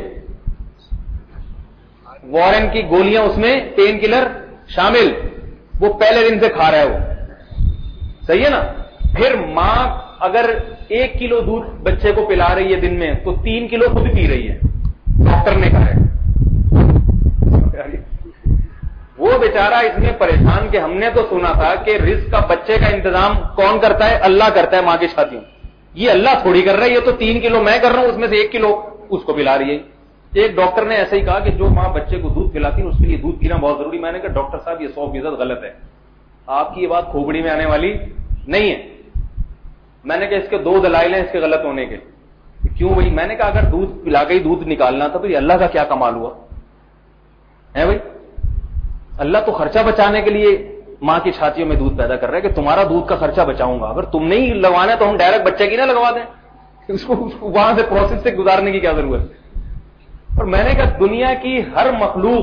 D: وارن کی گولیاں اس میں، پین کلر شامل، وہ پہلے دن سے کھا رہا ہے وہ. صحیح ہے نا؟ پھر ماں اگر ایک کلو دودھ بچے کو پلا رہی ہے دن میں تو تین کلو خود پی رہی ہے، ڈاکٹر نے کہا ہے. وہ بیچارہ اس میں پریشان کہ ہم نے تو سنا تھا کہ رزق کا بچے کا انتظام کون کرتا ہے؟ اللہ کرتا ہے ماں کی چھاتیوں. یہ اللہ تھوڑی کر رہا ہے، یہ تو تین کلو میں کر رہا ہوں، اس میں سے ایک کلو اس کو پلا رہی ہے. ایک ڈاکٹر نے ایسے ہی کہا کہ جو ماں بچے کو دودھ پلاتی ہے اس کے لیے دودھ پینا بہت ضروری. میں نے کہا ڈاکٹر صاحب یہ سو فیصد غلط ہے، آپ کی یہ بات کھوپڑی میں آنے والی نہیں ہے. میں نے کہا اس کے دو دلائل ہیں اس کے غلط ہونے کے. کیوں بھائی؟ میں نے کہا اگر دودھ پلا کے ہی دودھ نکالنا تھا تو یہ اللہ کا کیا کمال ہوا ہے بھائی؟ اللہ تو خرچہ بچانے کے لیے ماں کی چھاتیوں میں دودھ پیدا کر رہا ہے کہ تمہارا دودھ کا خرچہ بچاؤں گا. اگر تم نہیں لگوانا ہے تو ہم ڈائریکٹ بچے کی نہ لگوا دیں، اس کو وہاں سے پروسیس سے گزارنے کی کیا ضرورت ہے؟ اور میں نے کہا دنیا کی ہر مخلوق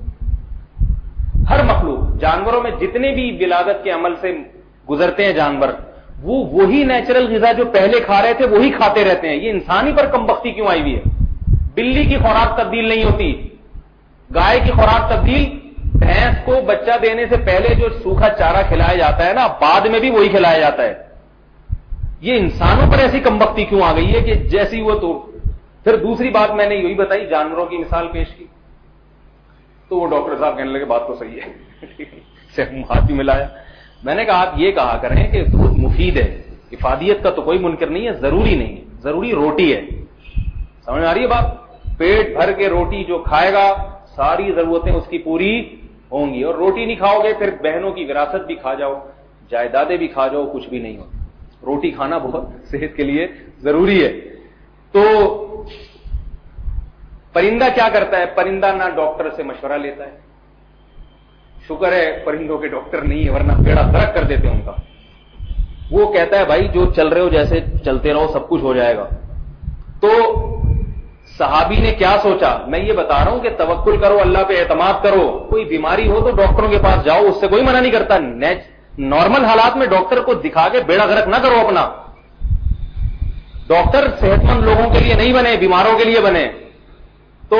D: ہر مخلوق جانوروں میں جتنے بھی ولادت کے عمل سے گزرتے ہیں جانور، وہ وہی نیچرل غذا جو پہلے کھا رہے تھے وہی کھاتے رہتے ہیں. یہ انسانی پر کم بختی کیوں آئی ہوئی ہے؟ بلی کی خوراک تبدیل نہیں ہوتی، گائے کی خوراک تبدیل، بھینس کو بچہ دینے سے پہلے جو سوکھا چارہ کھلایا جاتا ہے نا، بعد میں بھی وہی کھلایا جاتا ہے. یہ انسانوں پر ایسی کم بختی کیوں آ گئی ہے کہ جیسی وہ تو. پھر دوسری بات میں نے یہی بتائی، جانوروں کی مثال پیش کی تو وہ ڈاکٹر صاحب کہنے لگے بات تو صحیح ہے، ہاتھ بھی ملایا. میں نے کہا آپ یہ کہا کریں کہ دودھ مفید ہے، افادیت کا تو کوئی منکر نہیں ہے، ضروری نہیں ہے، ضروری روٹی ہے. سمجھ میں آ رہی ہے بات؟ پیٹ بھر کے روٹی جو کھائے گا ساری ضرورتیں اس کی پوری ہوں گی. اور روٹی نہیں کھاؤ گے پھر بہنوں کی وراثت بھی کھا جاؤ، جائیدادیں بھی کھا جاؤ، کچھ بھی نہیں ہوتا. روٹی کھانا بہت صحت کے لیے ضروری ہے. تو پرندہ کیا کرتا ہے؟ پرندہ نہ ڈاکٹر سے مشورہ لیتا ہے. شکر ہے پرندوں کے ڈاکٹر نہیں ہے، ورنہ بیڑا غرق کر دیتے ان کا. وہ کہتا ہے بھائی جو چل رہے ہو جیسے چلتے رہو، سب کچھ ہو جائے گا. تو صحابی نے کیا سوچا؟ میں یہ بتا رہا ہوں کہ توکل کرو، اللہ پہ اعتماد کرو. کوئی بیماری ہو تو ڈاکٹروں کے پاس جاؤ، اس سے کوئی منع نہیں کرتا. نارمل حالات میں ڈاکٹر کو دکھا کے بیڑا غرق نہ کرو اپنا. ڈاکٹر صحت مند لوگوں کے لیے نہیں بنے، بیماروں کے لیے بنے. تو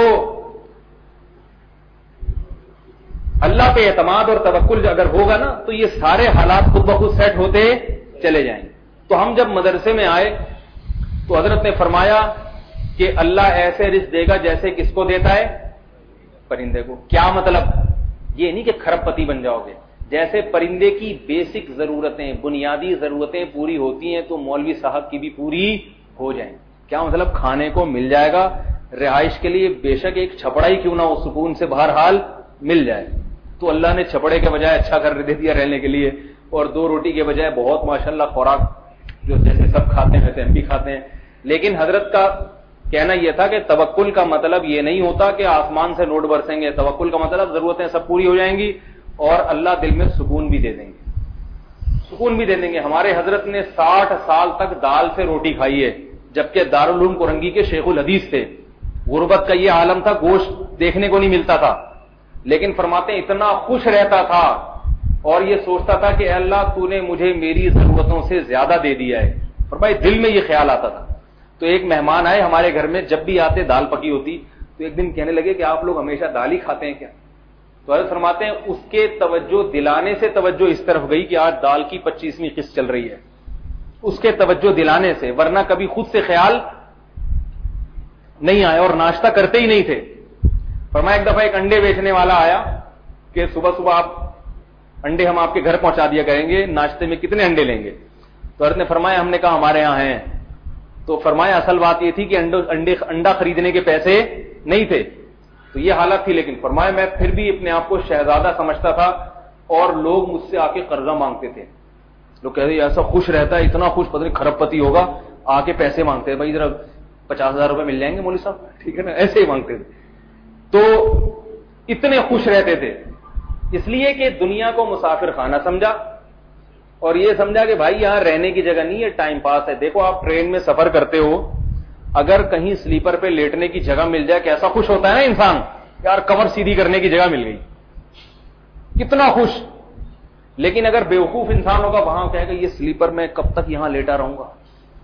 D: اللہ پہ اعتماد اور توکل اگر ہوگا نا تو یہ سارے حالات خود بخود سیٹ ہوتے چلے جائیں گے. تو ہم جب مدرسے میں آئے تو حضرت نے فرمایا کہ اللہ ایسے رزق دے گا جیسے کس کو دیتا ہے؟ پرندے کو. کیا مطلب؟ یہ نہیں کہ کھرب پتی بن جاؤ گے. جیسے پرندے کی بیسک ضرورتیں، بنیادی ضرورتیں پوری ہوتی ہیں تو مولوی صاحب کی بھی پوری ہو جائیں. کیا مطلب؟ کھانے کو مل جائے گا، رہائش کے لیے بے شک ایک چھپڑا ہی کیوں نہ ہو، سکون سے بہرحال مل جائے. تو اللہ نے چھپڑے کے بجائے اچھا کر دے دیا رہنے کے لیے، اور دو روٹی کے بجائے بہت ماشاءاللہ خوراک جو جیسے سب کھاتے ہیں ویسے ہم بھی کھاتے ہیں. لیکن حضرت کا کہنا یہ تھا کہ توکل کا مطلب یہ نہیں ہوتا کہ آسمان سے نوٹ برسیں گے. توکل کا مطلب ضرورتیں سب پوری ہو جائیں گی اور اللہ دل میں سکون بھی دے دیں گے، سکون بھی دے دیں گے. ہمارے حضرت نے ساٹھ سال تک دال سے روٹی کھائی ہے، جبکہ دارالعلوم کورنگی کے شیخ الحدیث تھے. غربت کا یہ عالم تھا، گوشت دیکھنے کو نہیں ملتا تھا، لیکن فرماتے ہیں اتنا خوش رہتا تھا اور یہ سوچتا تھا کہ اے اللہ تو نے مجھے میری ضرورتوں سے زیادہ دے دیا ہے. فرمائے دل میں یہ خیال آتا تھا. تو ایک مہمان آئے ہمارے گھر میں، جب بھی آتے دال پکی ہوتی، تو ایک دن کہنے لگے کہ آپ لوگ ہمیشہ دال ہی کھاتے ہیں کیا؟ تو حضرت فرماتے ہیں اس کے توجہ دلانے سے توجہ اس طرف گئی کہ آج دال کی پچیسویں قسط چل رہی ہے، اس کے توجہ دلانے سے، ورنہ کبھی خود سے خیال نہیں آیا اور ناشتہ کرتے ہی نہیں تھے. فرمایا ایک دفعہ ایک انڈے بیچنے والا آیا کہ صبح صبح آپ انڈے ہم آپ کے گھر پہنچا دیا کریں گے، ناشتے میں کتنے انڈے لیں گے؟ تو حضرت نے فرمایا ہم نے کہا ہمارے یہاں ہیں تو فرمایا اصل بات یہ تھی کہ انڈے انڈا خریدنے کے پیسے نہیں تھے، تو یہ حالت تھی، لیکن فرمایا میں پھر بھی اپنے آپ کو شہزادہ سمجھتا تھا اور لوگ مجھ سے آ کے قرضہ مانگتے تھے. لوگ کہتے ہیں ایسا خوش رہتا ہے، اتنا خوش، پتہ نہیں کھرب پتی ہوگا، آ کے پیسے مانگتے ہیں، بھائی ذرا پچاس ہزار روپے مل جائیں گے مولوی صاحب، ٹھیک ہے نا، ایسے ہی مانگتے تھے. تو اتنے خوش رہتے تھے اس لیے کہ دنیا کو مسافر خانہ سمجھا اور یہ سمجھا کہ بھائی یہاں رہنے کی جگہ نہیں ہے، ٹائم پاس ہے. دیکھو آپ ٹرین میں سفر کرتے ہو، اگر کہیں سلیپر پہ لیٹنے کی جگہ مل جائے کیسا خوش ہوتا ہے نا انسان، یار کمر سیدھی کرنے کی جگہ مل گئی، کتنا خوش. لیکن اگر بیوقوف انسان ہوگا وہاں کہے گا یہ سلیپر میں کب تک یہاں لیٹا رہوں گا،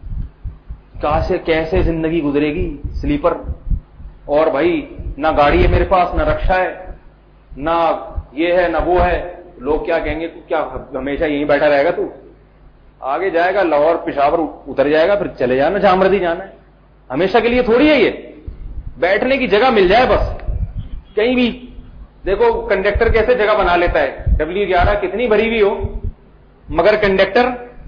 D: کیسے کیسے زندگی گزرے گی سلیپر، اور بھائی نہ گاڑی ہے میرے پاس، نہ رکشا ہے، نہ یہ ہے نہ وہ ہے. لوگ کیا کہیں گے، تو کیا ہمیشہ یہیں بیٹھا رہے گا، تو آگے جائے گا لاہور پشاور اتر جائے گا، پھر چلے جانا جہاں مرضی جانا ہے. ہمیشہ کے لیے تھوڑی ہے یہ، بیٹھنے کی جگہ مل جائے بس کہیں بھی. دیکھو کنڈکٹر کیسے جگہ بنا لیتا ہے، ڈبلیو گیارہ کتنی بھری ہوئی ہو مگر کنڈکٹر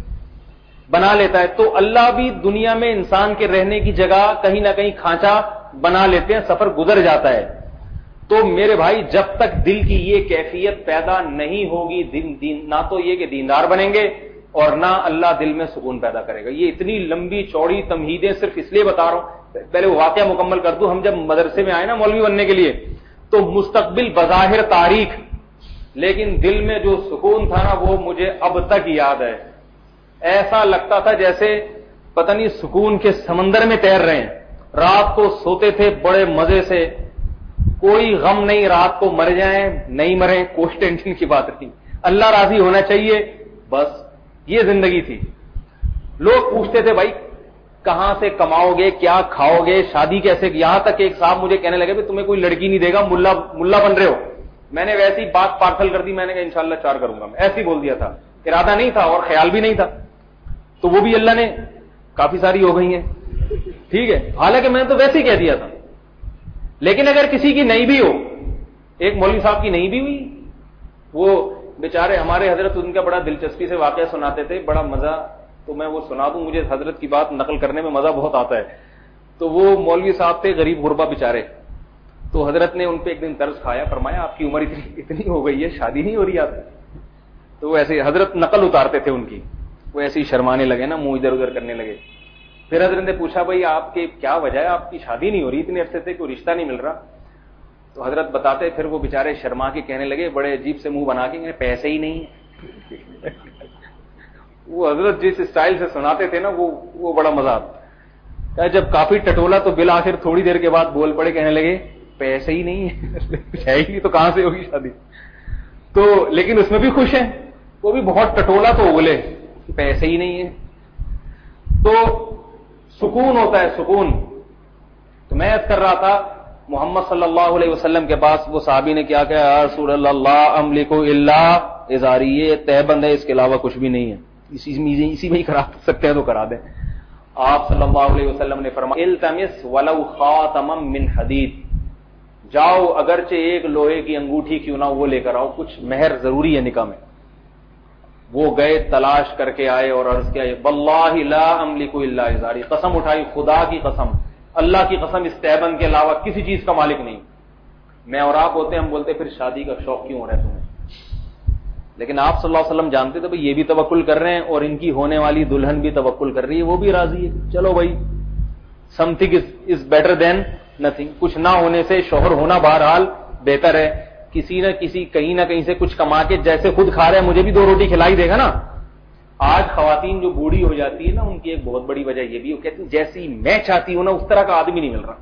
D: بنا لیتا ہے. تو اللہ بھی دنیا میں انسان کے رہنے کی جگہ کہیں نہ کہیں کھانچا بنا لیتے ہیں، سفر گزر جاتا ہے. تو میرے بھائی جب تک دل کی یہ کیفیت پیدا نہیں ہوگی، دن دین نہ تو یہ کہ دیندار بنیں گے اور نہ اللہ دل میں سکون پیدا کرے گا. یہ اتنی لمبی چوڑی تمہیدیں صرف اس لیے بتا رہا ہوں، پہلے وہ واقعہ مکمل کر دوں. ہم جب مدرسے میں آئے نا مولوی بننے کے لیے تو مستقبل بظاہر تاریخ، لیکن دل میں جو سکون تھا نا وہ مجھے اب تک یاد ہے. ایسا لگتا تھا جیسے پتہ نہیں سکون کے سمندر میں تیر رہے ہیں. رات کو سوتے تھے بڑے مزے سے، کوئی غم نہیں، رات کو مر جائیں نہیں مریں کوئی ٹینشن کی بات نہیں، اللہ راضی ہونا چاہیے بس، یہ زندگی تھی. لوگ پوچھتے تھے بھائی کہاں سے کماؤ گے، کیا کھاؤ گے، شادی کیسے، یہاں تک کہ ایک صاحب مجھے کہنے لگے تمہیں کوئی لڑکی نہیں دے گا، ملا ملا بن رہے ہو. میں نے ویسی بات پارسل کر دی، میں نے کہا انشاءاللہ چار کروں گا، میں ایسے ہی بول دیا تھا، ارادہ نہیں تھا اور خیال بھی نہیں تھا. تو وہ بھی اللہ نے کافی ساری ہو گئی ہیں، ٹھیک ہے، حالانکہ میں نے تو ویسے ہی کہہ دیا تھا. لیکن اگر کسی کی نہیں بھی ہو، ایک مولوی صاحب کی نہیں بھی ہوئی، وہ بیچارے ہمارے حضرت ان کا بڑا دلچسپی سے واقعہ سناتے تھے، بڑا مزہ، تو میں وہ سنا دوں، مجھے حضرت کی بات نقل کرنے میں مزہ بہت آتا ہے. تو وہ مولوی صاحب تھے غریب غربا بیچارے، تو حضرت نے ان پہ ایک دن طرز کھایا، فرمایا آپ کی عمر اتنی اتنی ہو گئی ہے، شادی نہیں ہو رہی آپ. تو وہ ایسے حضرت نقل اتارتے تھے ان کی، وہ ایسے ہی شرمانے لگے نا، منہ ادھر ادھر کرنے لگے. پھر حضرت نے پوچھا بھائی آپ کی کیا وجہ ہے، آپ کی شادی نہیں ہو رہی اتنے عرصے سے، کوئی رشتہ نہیں مل رہا. تو حضرت بتاتے، پھر وہ بیچارے شرما کے کہنے لگے بڑے عجیب سے منہ بنا کے، پیسے ہی نہیں ہیں. وہ حضرت جس اسٹائل سے سناتے تھے نا وہ وہ بڑا مزہ آتا. جب کافی ٹٹولا تو بالآخر تھوڑی دیر کے بعد بول پڑے، کہنے لگے پیسے ہی نہیں ہے ہی نہیں تو کہاں سے ہوگی شادی. تو لیکن اس میں بھی خوش ہیں، وہ بھی بہت ٹٹولا تو بولے پیسے ہی نہیں ہے. تو سکون ہوتا ہے، سکون. تو میں عرض کر رہا تھا محمد صلی اللہ علیہ وسلم کے پاس وہ صحابی نے کیا کہا، یا رسول اللہ املک الا ازاری، یہ تہ بند ہے، اس کے علاوہ کچھ بھی نہیں ہے، اسی اسی میں ہی کرا سکتے ہیں تو کرا دیں. آپ صلی اللہ علیہ وسلم نے فرمایا التمس ولو خاتما من حدید، جاؤ اگرچہ ایک لوہے کی انگوٹھی کیوں نہ وہ لے کر آؤ، کچھ مہر ضروری ہے نکاح میں. وہ گئے تلاش کر کے آئے اور عرض کیا واللہ لا املک الا ازاری، قسم اٹھائی خدا کی قسم، اللہ کی قسم اس تہبند کے علاوہ کسی چیز کا مالک نہیں. میں اور آپ ہوتے ہم بولتے پھر شادی کا شوق کیوں ہو رہا ہے تمہیں. لیکن آپ صلی اللہ علیہ وسلم جانتے تھے بھائی یہ بھی توکل کر رہے ہیں اور ان کی ہونے والی دلہن بھی توکل کر رہی ہے، وہ بھی راضی ہے. چلو بھائی something is better than nothing. کچھ نہ ہونے سے شوہر ہونا بہرحال بہتر ہے. کسی نہ کسی کہیں نہ کہیں سے کچھ کما کے جیسے خود کھا رہے ہیں مجھے بھی دو روٹی کھلائی دے گا نا. آج خواتین جو بوڑھی ہو جاتی ہے نا ان کی ایک بہت بڑی وجہ یہ بھی، وہ کہتی ہیں جیسی میں چاہتی ہوں نا اس طرح کا آدمی نہیں مل رہا.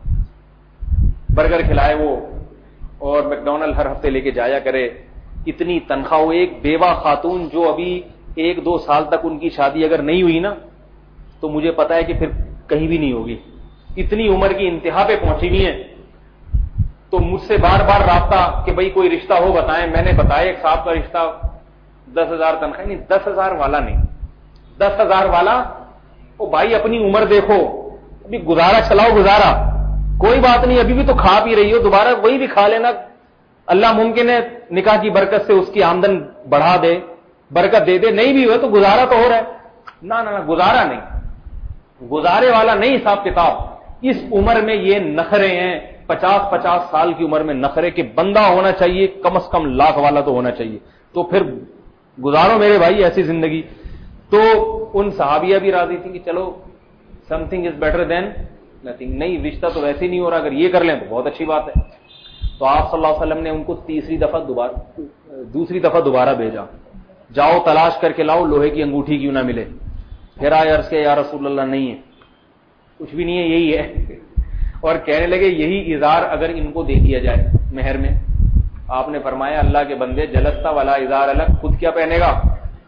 D: برگر کھلائے وہ اور میکڈونلڈ ہر ہفتے لے کے جایا کرے، اتنی تنخواہ. ہو ایک بیوہ خاتون جو ابھی ایک دو سال تک ان کی شادی اگر نہیں ہوئی نا تو مجھے پتا ہے کہ پھر کہیں بھی نہیں ہوگی، اتنی عمر کی انتہا پہ پہنچی ہوئی ہیں. تو مجھ سے بار بار رابطہ کہ بھئی کوئی رشتہ ہو بتائیں. میں نے بتایا ایک صاحب کا رشتہ دس ہزار تنخواہ، نہیں دس ہزار والا نہیں، دس ہزار والا او بھائی اپنی عمر دیکھو، ابھی گزارا چلاؤ گزارا، کوئی بات نہیں، ابھی بھی تو کھا پی رہی ہو، دوبارہ وہی بھی کھا لینا. اللہ ممکن ہے نکاح کی برکت سے اس کی آمدن بڑھا دے، برکت دے دے. نہیں بھی ہو تو گزارا تو ہو رہا ہے. نہ نہ گزارا نہیں. گزارے والا نہیں حساب کتاب. اس عمر میں یہ نخرے ہیں, پچاس پچاس سال کی عمر میں نخرے کہ بندہ ہونا چاہیے کم از کم لاکھ والا تو ہونا چاہیے, تو پھر گزارو میرے بھائی ایسی زندگی. تو ان صحابیہ بھی راضی تھی کہ چلو something is better than nothing, نہیں رشتہ تو ویسے ہی نہیں ہو رہا, اگر یہ کر لیں تو بہت اچھی بات ہے. تو آپ صلی اللہ علیہ وسلم نے ان کو تیسری دفعہ دوبارہ دوسری دفعہ دوبارہ بھیجا, جاؤ تلاش کر کے لاؤ لوہے کی انگوٹھی کیوں نہ ملے. پھر آئے عرض کے یا رسول اللہ نہیں ہے, کچھ بھی نہیں ہے, یہی ہے. اور کہنے لگے یہی اظہار اگر ان کو دے دیا جائے مہر میں. آپ نے فرمایا اللہ کے بندے جلستا والا اظہار الگ, خود کیا پہنے گا.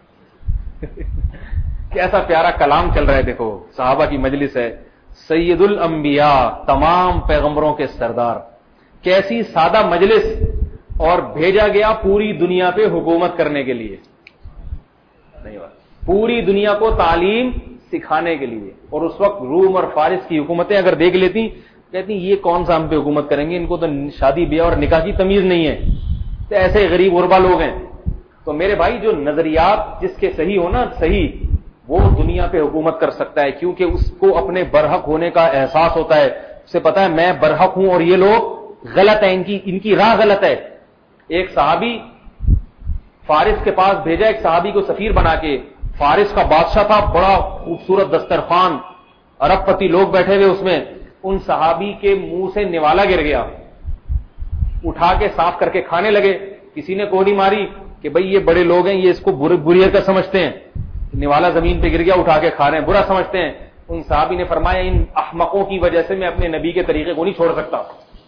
D: کیسا پیارا کلام چل رہا ہے, دیکھو صحابہ کی مجلس ہے, سید الانبیاء تمام پیغمبروں کے سردار, کیسی سادہ مجلس, اور بھیجا گیا پوری دنیا پہ حکومت کرنے کے لیے, نہیں بات پوری دنیا کو تعلیم سکھانے کے لیے. اور اس وقت روم اور فارس کی حکومتیں اگر دیکھ لیتی کہتی یہ کون سا ہم پہ حکومت کریں گے, ان کو تو شادی بیاہ اور نکاح کی تمیز نہیں ہے, تو ایسے غریب غربا لوگ ہیں. تو میرے بھائی جو نظریات جس کے صحیح ہونا صحیح, وہ دنیا پہ حکومت کر سکتا ہے, کیونکہ اس کو اپنے برحق ہونے کا احساس ہوتا ہے, اسے پتا ہے میں برحق ہوں اور یہ لوگ غلط ہیں, ان کی ان کی راہ غلط ہے. ایک صحابی فارس کے پاس بھیجا, ایک صحابی کو سفیر بنا کے. فارس کا بادشاہ تھا, بڑا خوبصورت دسترخوان, ارب پتی لوگ بیٹھے ہوئے اس میں. ان صحابی کے منہ سے نوالا گر گیا, اٹھا کے صاف کر کے کھانے لگے. کسی نے کوہنی ماری کہ بھئی یہ بڑے لوگ ہیں, یہ اس کو بری حرکت سمجھتے ہیں. نوالا زمین پہ گر گیا, اٹھا کے کھا رہے ہیں, برا سمجھتے ہیں. ان صحابی نے فرمایا ان احمقوں کی وجہ سے میں اپنے نبی کے طریقے کو نہیں چھوڑ سکتا.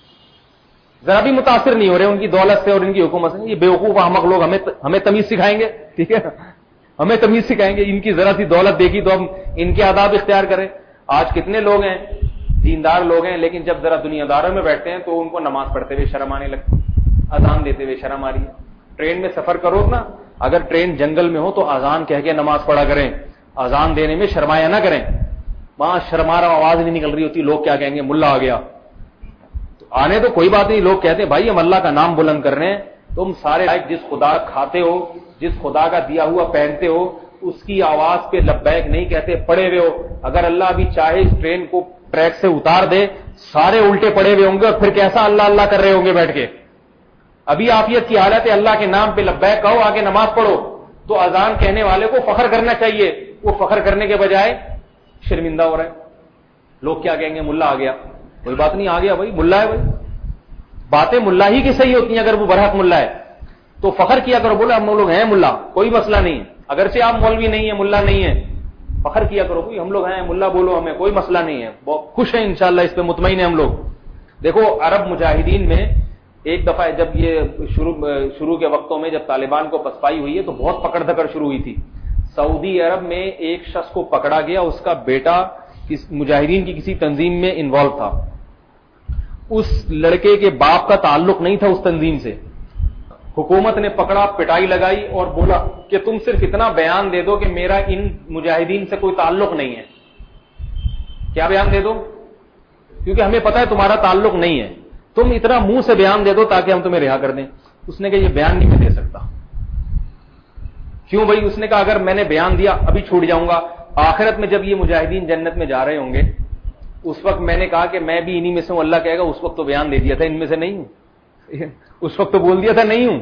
D: ذرا بھی متاثر نہیں ہو رہے ان کی دولت سے اور ان کی حکومت سے. یہ بیوقوف احمق لوگ ہمیں ہمیں تمیز سکھائیں گے, ٹھیک ہے, ہمیں تمیز سکھائیں گے. ان کی ذرا سی دولت دیکھی تو ہم ان کے آداب اختیار کریں. آج کتنے لوگ ہیں دیندار لوگ ہیں, لیکن جب ذرا دنیا داروں میں بیٹھتے ہیں تو ان کو نماز پڑھتے ہوئے شرم آنے لگتی, اذان دیتے ہوئے شرم آ رہی ہے. ٹرین میں سفر کرو نا, اگر ٹرین جنگل میں ہو تو اذان کہہ کے نماز پڑھا کریں, اذان دینے میں شرمایا نہ کریں. وہاں شرمارا آواز نہیں نکل رہی ہوتی, لوگ کیا کہیں گے ملا آ گیا. تو آنے تو کوئی بات نہیں, لوگ کہتے ہیں بھائی ہم اللہ کا نام بلند کر رہے ہیں. تم سارے جس خدا کھاتے ہو, جس خدا کا دیا ہوا پہنتے ہو, اس کی آواز پہ لبیک نہیں کہتے, پڑے ہوئے ہو. اگر اللہ ابھی چاہے اس ٹرین کو ٹریک سے اتار دے, سارے الٹے پڑے ہوئے ہوں گے, اور پھر کیسا اللہ اللہ کر رہے ہوں گے بیٹھ کے. ابھی عافیت کی حالت ہے, اللہ کے نام پہ لبیک کہو, آگے نماز پڑھو. تو اذان کہنے والے کو فخر کرنا چاہیے, وہ فخر کرنے کے بجائے شرمندہ ہو رہا ہے. لوگ کیا کہیں گے ملا آ گیا. کوئی بات نہیں, آ گیا بھائی, ملا ہے بھائی. باتیں ملا ہی کی صحیح ہوتی ہیں اگر وہ برحق ملا ہے تو فخر کیا کرو, بولے ہم لوگ ہیں ملا, کوئی مسئلہ نہیں. اگرچہ آپ مولوی نہیں ہیں, ملا نہیں ہے, فخر کیا کرو بھائی ہم لوگ ہیں ملا, بولو ہمیں کوئی مسئلہ نہیں ہے, بہت خوش ہیں انشاءاللہ, اس پہ مطمئن ہیں ہم لوگ. دیکھو عرب مجاہدین میں ایک دفعہ جب یہ شروع شروع کے وقتوں میں جب طالبان کو پسپائی ہوئی ہے تو بہت پکڑ دھکڑ شروع ہوئی تھی. سعودی عرب میں ایک شخص کو پکڑا گیا, اس کا بیٹا مجاہدین کی کسی تنظیم میں انوالو تھا. اس لڑکے کے باپ کا تعلق نہیں تھا اس تنظیم سے. حکومت نے پکڑا, پٹائی لگائی اور بولا کہ تم صرف اتنا بیان دے دو کہ میرا ان مجاہدین سے کوئی تعلق نہیں ہے. کیا بیان دے دو؟ کیونکہ ہمیں پتا ہے تمہارا تعلق نہیں ہے, تم اتنا منہ سے بیان دے دو تاکہ ہم تمہیں رہا کر دیں. اس نے کہا یہ بیان نہیں میں دے سکتا. کیوں بھائی؟ اس نے کہا اگر میں نے بیان دیا ابھی چھوٹ جاؤں گا, آخرت میں جب یہ مجاہدین جنت میں جا رہے ہوں گے اس وقت میں نے کہا کہ میں بھی انہی میں سے ہوں, اللہ کہے گا اس وقت تو بیان دے دیا تھا ان میں سے نہیں ہوں, اس وقت تو بول دیا تھا نہیں ہوں.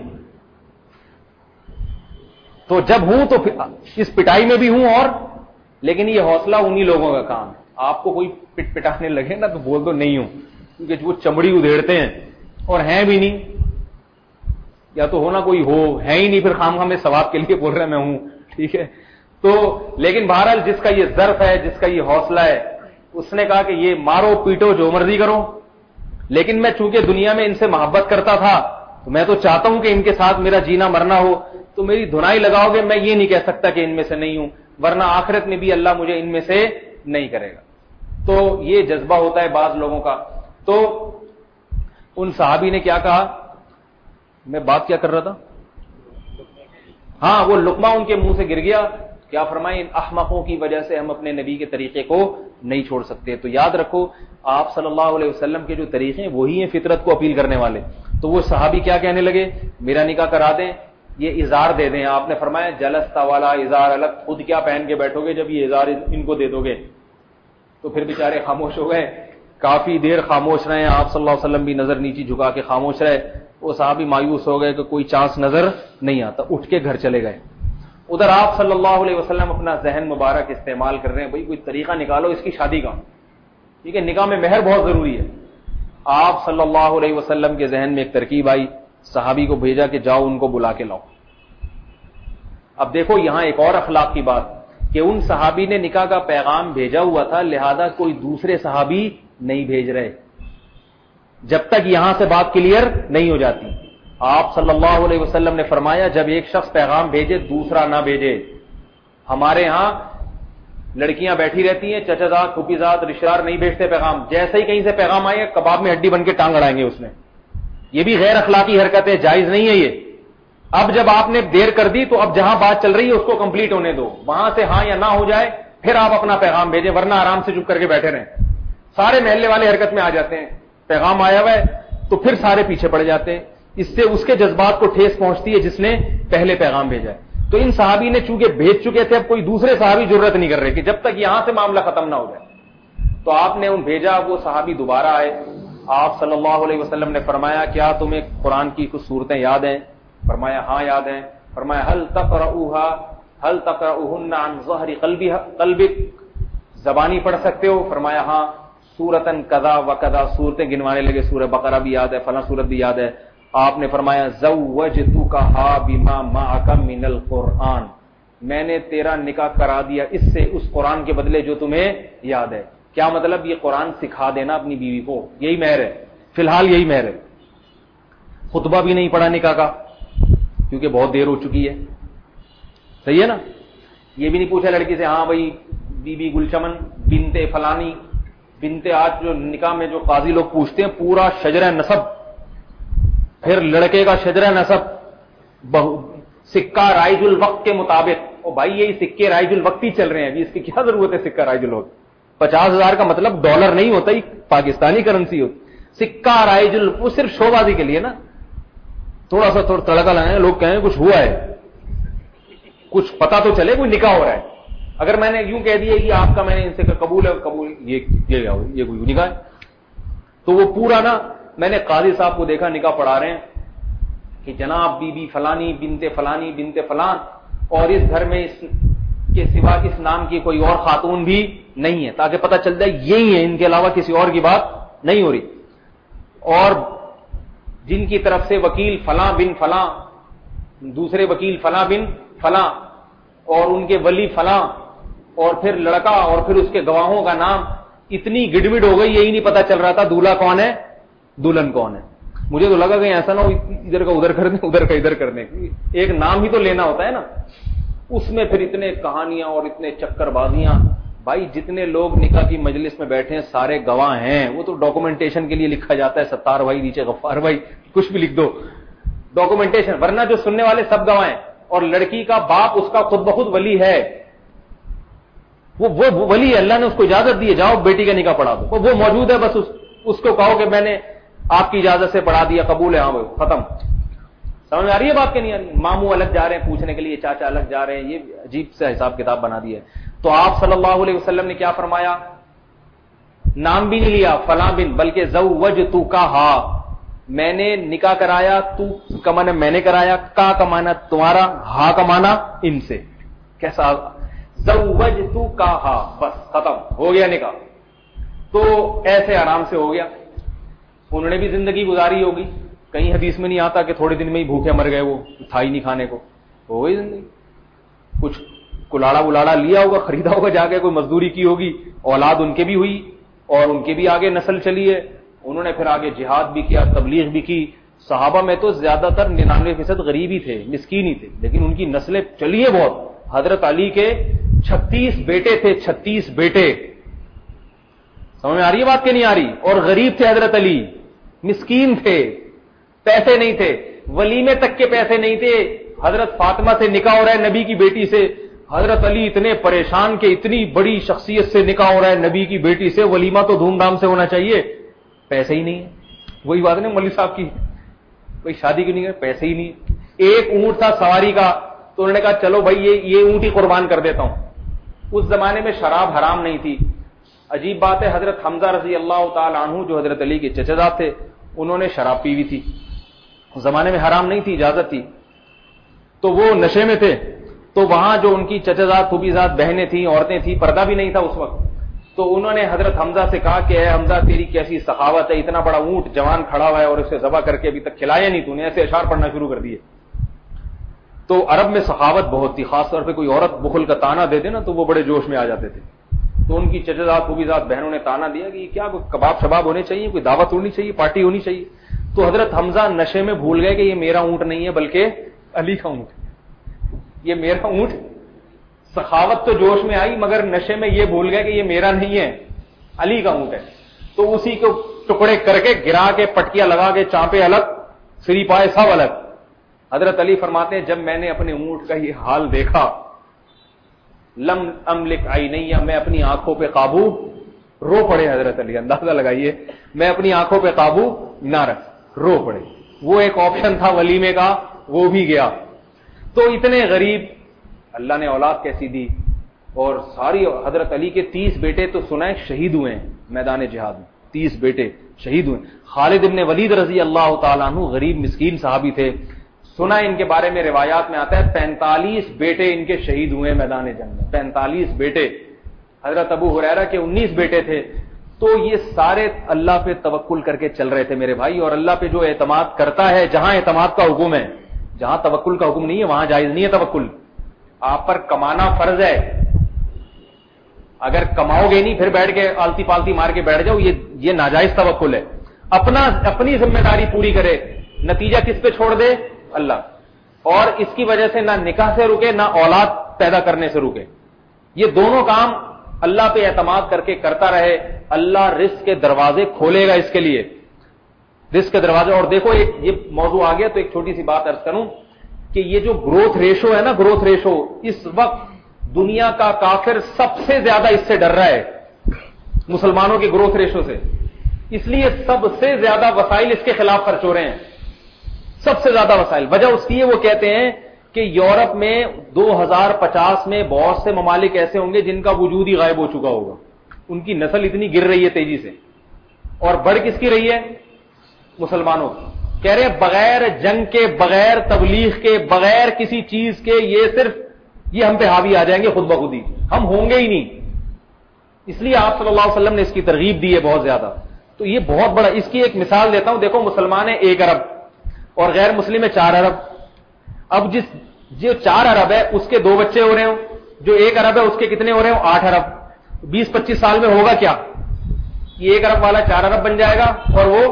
D: تو جب ہوں تو اس پٹائی میں بھی ہوں, اور لیکن یہ حوصلہ انہی لوگوں کا کام ہے. آپ کو کوئی پٹ پٹانے لگے نا تو بول دو نہیں ہوں, کیونکہ وہ چمڑی ادھیڑتے ہیں اور ہیں بھی نہیں, یا تو ہونا کوئی ہو, ہے ہی نہیں, پھر خام خام میں ثواب کے لیے بول رہا میں ہوں, ٹھیک ہے. تو لیکن بہرحال جس کا یہ ظرف ہے, جس کا یہ حوصلہ ہے, اس نے کہا کہ یہ مارو پیٹو جو مرضی کرو, لیکن میں چونکہ دنیا میں ان سے محبت کرتا تھا تو میں تو چاہتا ہوں کہ ان کے ساتھ میرا جینا مرنا ہو, تو میری دھنائی لگاؤ گے, میں یہ نہیں کہہ سکتا کہ ان میں سے نہیں ہوں, ورنہ آخرت میں بھی اللہ مجھے ان میں سے نہیں کرے گا. تو یہ جذبہ ہوتا ہے بعض لوگوں کا. تو ان صحابی نے کیا کہا, میں بات کیا کر رہا تھا, ہاں وہ لقمہ ان کے منہ سے گر گیا. کیا فرمائے, ان احمقوں کی وجہ سے ہم اپنے نبی کے طریقے کو نہیں چھوڑ سکتے. تو یاد رکھو آپ صلی اللہ علیہ وسلم کے جو طریقے ہیں وہی ہیں فطرت کو اپیل کرنے والے. تو وہ صحابی کیا کہنے لگے, میرا نکاح کرا دیں, یہ اظہار دے دیں. آپ نے فرمایا جلستا والا اظہار الگ, خود کیا پہن کے بیٹھو گے جب یہ اظہار ان کو دے دو گے. تو پھر بیچارے خاموش ہو گئے, کافی دیر خاموش رہے, آپ صلی اللہ علیہ وسلم بھی نظر نیچی جھکا کے خاموش رہے. وہ صحابی مایوس ہو گئے کہ کوئی چانس نظر نہیں آتا, اٹھ کے گھر چلے گئے. ادھر آپ صلی اللہ علیہ وسلم اپنا ذہن مبارک استعمال کر رہے ہیں, بھائی کوئی طریقہ نکالو اس کی شادی کا, ٹھیک ہے, نکاح میں مہر بہت ضروری ہے. آپ صلی اللہ علیہ وسلم کے ذہن میں ایک ترکیب آئی, صحابی کو بھیجا کہ جاؤ ان کو بلا کے لاؤ. اب دیکھو یہاں ایک اور اخلاق کی بات کہ ان صحابی نے نکاح کا پیغام بھیجا ہوا تھا, لہذا کوئی دوسرے صحابی نہیں بھیج رہے جب تک یہاں سے بات کلیئر نہیں ہو جاتی. آپ صلی اللہ علیہ وسلم نے فرمایا جب ایک شخص پیغام بھیجے دوسرا نہ بھیجے. ہمارے ہاں لڑکیاں بیٹھی رہتی ہیں, چچا زاد پھوپھی زاد رشتہ دار نہیں بھیجتے پیغام, جیسے ہی کہیں سے پیغام آئے کباب میں ہڈی بن کے ٹانگ اڑائیں گے اس میں. یہ بھی غیر اخلاقی حرکت ہے, جائز نہیں ہے یہ. اب جب آپ نے دیر کر دی تو اب جہاں بات چل رہی ہے اس کو کمپلیٹ ہونے دو, وہاں سے ہاں یا نہ ہو جائے پھر آپ اپنا پیغام بھیجیں, ورنہ آرام سے چپ کر کے بیٹھے رہیں. سارے محلے والے حرکت میں آ جاتے ہیں, پیغام آیا ہوا ہے تو پھر سارے پیچھے پڑ جاتے ہیں. اس سے اس کے جذبات کو ٹھیس پہنچتی ہے جس نے پہلے پیغام بھیجا ہے. تو ان صحابی نے چونکہ بھیج چکے تھے, اب کوئی دوسرے صحابی ضرورت نہیں کر رہے کہ جب تک یہاں سے معاملہ ختم نہ ہو جائے. تو آپ نے ان بھیجا, وہ صحابی دوبارہ آئے. آپ صلی اللہ علیہ وسلم نے فرمایا کیا تمہیں قرآن کی کچھ صورتیں یاد ہیں؟ فرمایا ہاں یاد ہیں. فرمایا هل تقرؤها هل تقرؤهن عن ظهر قلبك, زبانی پڑھ سکتے ہو؟ فرمایا ہاں. سورتن کذا و کذا, صورتیں گنوانے لگے, سورہ بقرہ بھی یاد ہے, فلاں سورت بھی یاد ہے. آپ نے فرمایا زوجتکھا بما معک من القرآن, میں نے تیرا نکاح کرا دیا اس سے, اس قرآن کے بدلے جو تمہیں یاد ہے. کیا مطلب؟ یہ قرآن سکھا دینا اپنی بیوی کو, یہی مہر ہے, فی الحال یہی مہر ہے. خطبہ بھی نہیں پڑھا نکاح کا کیونکہ بہت دیر ہو چکی ہے, صحیح ہے نا. یہ بھی نہیں پوچھا لڑکی سے ہاں بھائی بی بی گلچمن بنتے فلانی بنتے, آج جو نکاح میں جو قاضی لوگ پوچھتے ہیں پورا شجرہ نسب, پھر لڑکے کا شجرہ نسب سکہ رائج الوقت کے مطابق. او بھائی یہی سکے رائج الوقت ہی چل رہے ہیں, ابھی اس کی کیا ضرورت ہے سکہ رائج الوقت؟ پچاس ہزار کا مطلب ڈالر نہیں ہوتا, ہی پاکستانی کرنسی ہوتی. سکہ رائج الوقت وہ صرف شو بازی کے لیے نا, تھوڑا سا تھوڑا تڑکا لگائیں, لوگ کہیں کچھ ہوا ہے, کچھ پتا تو چلے کوئی نکاح ہو رہا ہے. اگر میں نے یوں کہہ دیا کہ آپ کا میں نے ان سے قبول ہے, قبول یہ یہ کوئی نکاح ہے, تو وہ پورا نا. میں نے قاضی صاحب کو دیکھا نکاح پڑھا رہے ہیں کہ جناب بی بی فلانی بنتے فلانی بنتے فلان, اور اس گھر میں اس کے سوا اس نام کی کوئی اور خاتون بھی نہیں ہے, تاکہ پتہ چل جائے یہی ہے, ان کے علاوہ کسی اور کی بات نہیں ہو رہی. اور جن کی طرف سے وکیل فلاں بن فلاں, دوسرے وکیل فلاں بن فلاں, اور ان کے ولی فلاں, اور پھر لڑکا, اور پھر اس کے گواہوں کا نام. اتنی گڑبڑ ہو گئی, یہی نہیں پتا چل رہا تھا دولہا کون ہے دلہن کون ہے. مجھے تو لگا کہ ایسا نہ ہو ادھر کا ادھر کر دیں, ادھر کا ادھر کر دیں, ایک نام ہی تو لینا ہوتا ہے نا. اس میں پھر اتنے کہانیاں اور اتنے چکر بازیاں. بھائی جتنے لوگ نکاح کی مجلس میں بیٹھے ہیں سارے گواہ ہیں, وہ تو ڈاکومنٹیشن کے لیے لکھا جاتا ہے, ستار بھائی نیچے غفار بھائی, کچھ بھی لکھ دو ڈاکومنٹیشن, ورنہ جو سننے والے سب گواہ ہیں. اور لڑکی کا باپ اس کا خود بخود ولی ہے, وہ وہ ولی ہے, اللہ نے اس کو اجازت دی ہے جاؤ بیٹی کا نکاح پڑھا دو, وہ موجود ہے, بس اس, اس کو کہو کہ میں نے آپ کی اجازت سے پڑھا دیا, قبول ہے, ہاں بھائی ختم. سمجھ میں آ رہی ہے بات کہ نہیں آ رہی؟ ماموں الگ جا رہے ہیں پوچھنے کے لیے, چاچا الگ جا رہے ہیں, یہ عجیب سا حساب کتاب بنا دیا ہے. تو آپ صلی اللہ علیہ وسلم نے کیا فرمایا؟ نام بھی نہیں لیا فلاں بن, بلکہ زوجتکھا, میں نے نکاح کرایا, تو کا معنی میں نے کرایا, کا کا معنی تمہارا, ہا کا معنی ان سے. کیسا زوجتکھا, بس ختم ہو گیا نکاح. تو ایسے آرام سے ہو گیا. انہوں نے بھی زندگی گزاری ہوگی, کہیں حدیث میں نہیں آتا کہ تھوڑے دن میں ہی بھوکے مر گئے, وہ تھا ہی نہیں کھانے کو, ہو گئی زندگی. کچھ کلاڑا ولاڑا لیا ہوگا, خریدا ہوگا, جا کے کوئی مزدوری کی ہوگی, اولاد ان کے بھی ہوئی, اور ان کے بھی آگے نسل چلی ہے. انہوں نے پھر آگے جہاد بھی کیا, تبلیغ بھی کی. صحابہ میں تو زیادہ تر ننانوے فیصد غریب ہی تھے, مسکین ہی تھے, لیکن ان کی نسلیں چلی ہے بہت. حضرت علی کے چھتیس بیٹے تھے, چھتیس بیٹے. سمجھ میں آ رہی ہے بات کہ نہیں آ رہی؟ اور غریب تھے حضرت علی, مسکین تھے, پیسے نہیں تھے, ولیمے تک کے پیسے نہیں تھے. حضرت فاطمہ سے نکاح ہو رہا ہے نبی کی بیٹی سے, حضرت علی اتنے پریشان کہ اتنی بڑی شخصیت سے نکاح ہو رہا ہے نبی کی بیٹی سے, ولیمہ تو دھوم دھام سے ہونا چاہیے, پیسے ہی نہیں ہے. وہی بات نہیں مولوی صاحب کی, بھائی شادی کیوں نہیں ہے؟ پیسے ہی نہیں. ایک اونٹ تھا سواری کا, تو انہوں نے کہا چلو بھائی یہ یہ اونٹ ہی قربان کر دیتا ہوں. اس زمانے میں شراب حرام نہیں تھی, عجیب بات ہے، حضرت حمزہ رضی اللہ تعالی عنہ جو حضرت علی کے چچا زاد تھے، انہوں نے شراب پی ہوئی تھی، اس زمانے میں حرام نہیں تھی، اجازت تھی، تو وہ نشے میں تھے، تو وہاں جو ان کی چچا زاد پھوپھی زاد بہنیں تھیں، عورتیں تھیں، پردہ بھی نہیں تھا اس وقت، تو انہوں نے حضرت حمزہ سے کہا کہ اے حمزہ تیری کیسی سخاوت ہے، اتنا بڑا اونٹ جوان کھڑا ہوا ہے اور اسے ذبح کر کے ابھی تک کھلایا نہیں، تو نے ایسے اشعار پڑھنا شروع کر دیے۔ تو عرب میں سخاوت بہت تھی، خاص طور پہ کوئی عورت بخل کا تانا دے دے نا تو وہ بڑے جوش میں آ جاتے تھے، تو ان کی چچا زاد پھوپھی زاد بہنوں نے تانا دیا کہ کیا کباب شباب ہونے چاہیے، کوئی دعوت ہونی چاہیے، پارٹی ہونی چاہیے، تو حضرت حمزہ نشے میں بھول گئے کہ یہ میرا اونٹ نہیں ہے بلکہ علی کا اونٹ، یہ میرا اونٹ، سخاوت تو جوش میں آئی مگر نشے میں یہ بھول گئے کہ یہ میرا نہیں ہے، علی کا اونٹ ہے، تو اسی کو ٹکڑے کر کے گرا کے پٹکیاں لگا کے چانپے الگ، سری پائے سب الگ۔ حضرت علی فرماتے ہیں جب میں نے اپنے اونٹ کا یہ حال دیکھا، لم املک عینیہ، میں اپنی آنکھوں پہ قابو، رو پڑے حضرت علی، اندازہ لگائیے، میں اپنی آنکھوں پہ قابو نہ رکھ، رو پڑے۔ وہ ایک آپشن تھا ولیمے کا، وہ بھی گیا۔ تو اتنے غریب، اللہ نے اولاد کیسی دی، اور ساری حضرت علی کے تیس بیٹے تو سنائے شہید ہوئے ہیں میدان جہاد میں، تیس بیٹے شہید ہوئے۔ خالد ابن ولید رضی اللہ تعالیٰ عنہ غریب مسکین صحابی تھے، سنا ان کے بارے میں روایات میں آتا ہے پینتالیس بیٹے ان کے شہید ہوئے میدان جنگ میں، پینتالیس بیٹے۔ حضرت ابو ہریرہ کے انیس بیٹے تھے۔ تو یہ سارے اللہ پہ توکل کر کے چل رہے تھے میرے بھائی، اور اللہ پہ جو اعتماد کرتا ہے، جہاں اعتماد کا حکم ہے، جہاں توکل کا حکم نہیں ہے وہاں جائز نہیں ہے توکل۔ آپ پر کمانا فرض ہے، اگر کماؤ گے نہیں پھر بیٹھ کے آلتی پالتی مار کے بیٹھ جاؤ، یہ یہ ناجائز توکل ہے۔ اپنا اپنی ذمہ داری پوری کرے، نتیجہ کس پہ چھوڑ دے؟ اللہ، اور اس کی وجہ سے نہ نکاح سے رکے نہ اولاد پیدا کرنے سے رکے، یہ دونوں کام اللہ پہ اعتماد کر کے کرتا رہے، اللہ رزق کے دروازے کھولے گا اس کے لیے، رزق کے دروازے۔ اور دیکھو ایک یہ موضوع آ گیا تو ایک چھوٹی سی بات عرض کروں کہ یہ جو گروتھ ریشو ہے نا، گروتھ ریشو، اس وقت دنیا کا کافر سب سے زیادہ اس سے ڈر رہا ہے، مسلمانوں کے گروتھ ریشو سے، اس لیے سب سے زیادہ وسائل اس کے خلاف خرچ ہو رہے ہیں، سب سے زیادہ وسائل۔ وجہ اس کی ہے، وہ کہتے ہیں کہ یورپ میں دو ہزار پچاس میں بہت سے ممالک ایسے ہوں گے جن کا وجود ہی غائب ہو چکا ہوگا، ان کی نسل اتنی گر رہی ہے تیزی سے، اور بڑھ کس کی رہی ہے؟ مسلمانوں کی۔ کہہ رہے ہیں بغیر جنگ کے، بغیر تبلیغ کے، بغیر کسی چیز کے، یہ صرف یہ ہم پہ حاوی آ جائیں گے خود بخود ہی، ہم ہوں گے ہی نہیں۔ اس لیے آپ صلی اللہ علیہ وسلم نے اس کی ترغیب دی ہے بہت زیادہ۔ تو یہ بہت بڑا، اس کی ایک مثال دیتا ہوں، دیکھو مسلمان ہیں ایک ارب اور غیر مسلم ہے چار ارب۔ اب جس جو چار ارب ہے اس کے دو بچے ہو رہے ہوں، جو ایک ارب ہے اس کے کتنے ہو رہے ہوں؟ آٹھ ارب۔ بیس پچیس سال میں ہوگا کیا؟ یہ ایک ارب والا چار ارب بن جائے گا اور وہ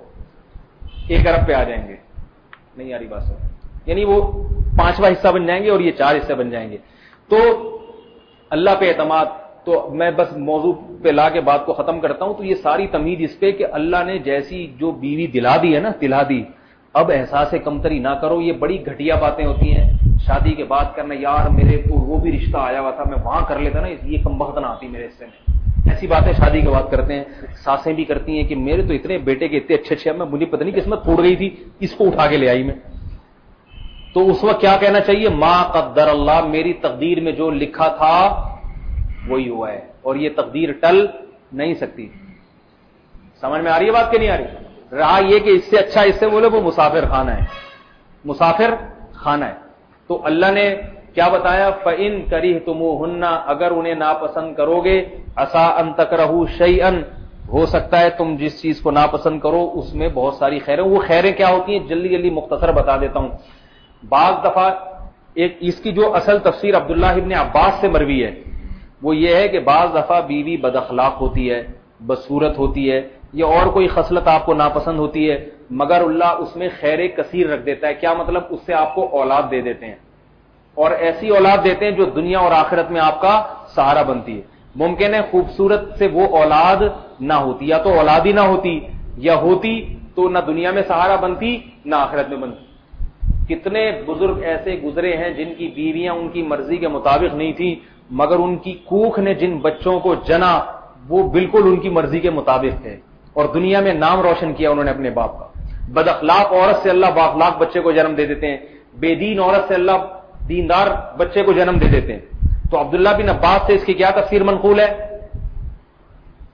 D: ایک ارب پہ آ جائیں گے۔ نہیں آ رہی بات سر، یعنی وہ پانچواں حصہ بن جائیں گے اور یہ چار حصے بن جائیں گے۔ تو اللہ پہ اعتماد، تو میں بس موضوع پہ لا کے بات کو ختم کرتا ہوں۔ تو یہ ساری تمہید اس پہ کہ اللہ نے جیسی جو بیوی دلا دی ہے نا، دلا دی، اب احساس کمتری نہ کرو۔ یہ بڑی گھٹیا باتیں ہوتی ہیں شادی کے بعد کرنا، یار میرے کو وہ بھی رشتہ آیا ہوا تھا میں وہاں کر لیتا نا، یہ کم بخت نہ آتی میرے حصے میں۔ ایسی باتیں شادی کے بعد کرتے ہیں، ساسیں بھی کرتی ہیں کہ میرے تو اتنے بیٹے کے اتنے اچھے اچھے، میں مجھے پتہ نہیں قسمت پھوٹ گئی تھی، اس کو اٹھا کے لے آئی میں۔ تو اس وقت کیا کہنا چاہیے؟ ما قدر اللہ، میری تقدیر میں جو لکھا تھا وہی ہوا ہے، اور یہ تقدیر ٹل نہیں سکتی۔ سمجھ میں آ رہی ہے بات کہ نہیں آ رہی؟ رہا یہ کہ اس سے اچھا اس سے بولے وہ مسافر خانہ ہے، مسافر خانہ ہے۔ تو اللہ نے کیا بتایا؟ فَإِن كَرِهْتُمُوهُنَّ، اگر انہیں ناپسند کرو گے، عَسَىٰ أَن تَكْرَهُوا شَيْئًا، ہو سکتا ہے تم جس چیز کو ناپسند کرو اس میں بہت ساری خیریں۔ وہ خیریں کیا ہوتی ہیں جلدی جلدی مختصر بتا دیتا ہوں۔ بعض دفعہ ایک اس کی جو اصل تفسیر عبداللہ ابن عباس سے مروی ہے وہ یہ ہے کہ بعض دفعہ بیوی بد اخلاق ہوتی ہے، بدصورت ہوتی ہے، یا اور کوئی خصلت آپ کو ناپسند ہوتی ہے، مگر اللہ اس میں خیر کثیر رکھ دیتا ہے۔ کیا مطلب؟ اس سے آپ کو اولاد دے دیتے ہیں، اور ایسی اولاد دیتے ہیں جو دنیا اور آخرت میں آپ کا سہارا بنتی ہے۔ ممکن ہے خوبصورت سے وہ اولاد نہ ہوتی، یا تو اولاد ہی نہ ہوتی، یا ہوتی تو نہ دنیا میں سہارا بنتی نہ آخرت میں بنتی۔ کتنے بزرگ ایسے گزرے ہیں جن کی بیویاں ان کی مرضی کے مطابق نہیں تھیں، مگر ان کی کوکھ نے جن بچوں کو جنا وہ بالکل ان کی مرضی کے مطابق تھے، اور دنیا میں نام روشن کیا انہوں نے اپنے باپ کا۔ بد اخلاق عورت سے اللہ بااخلاق بچے کو جنم دے دیتے ہیں، بے دین عورت سے اللہ دیندار بچے کو جنم دے دیتے ہیں۔ تو عبداللہ بن عباس سے اس کی کیا تفسیر منقول ہے؟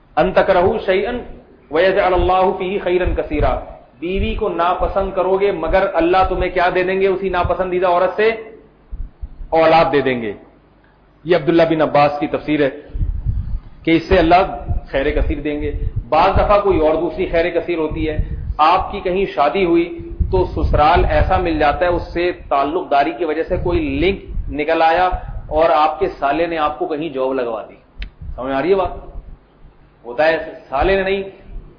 D: ان تکرہوا شیئا ویجعل اللہ فیہ خیرا کثیرا، بیوی کو ناپسند کرو گے مگر اللہ تمہیں کیا دے دیں گے اسی ناپسندیدہ عورت سے؟ اولاد دے دیں گے. یہ عبداللہ بن عباس کی تفسیر ہے کہ اس سے اللہ خیر کثیر دیں گے. بعض دفعہ کوئی اور دوسری خیر کثیر ہوتی ہے. آپ کی کہیں شادی ہوئی تو سسرال ایسا مل جاتا ہے، اس سے تعلق داری کی وجہ سے کوئی لنک نکل آیا اور آپ کے سالے نے آپ کو کہیں جاب لگوا دی. سمجھ آ رہی ہے بات؟ ہوتا ہے سالے نے نہیں،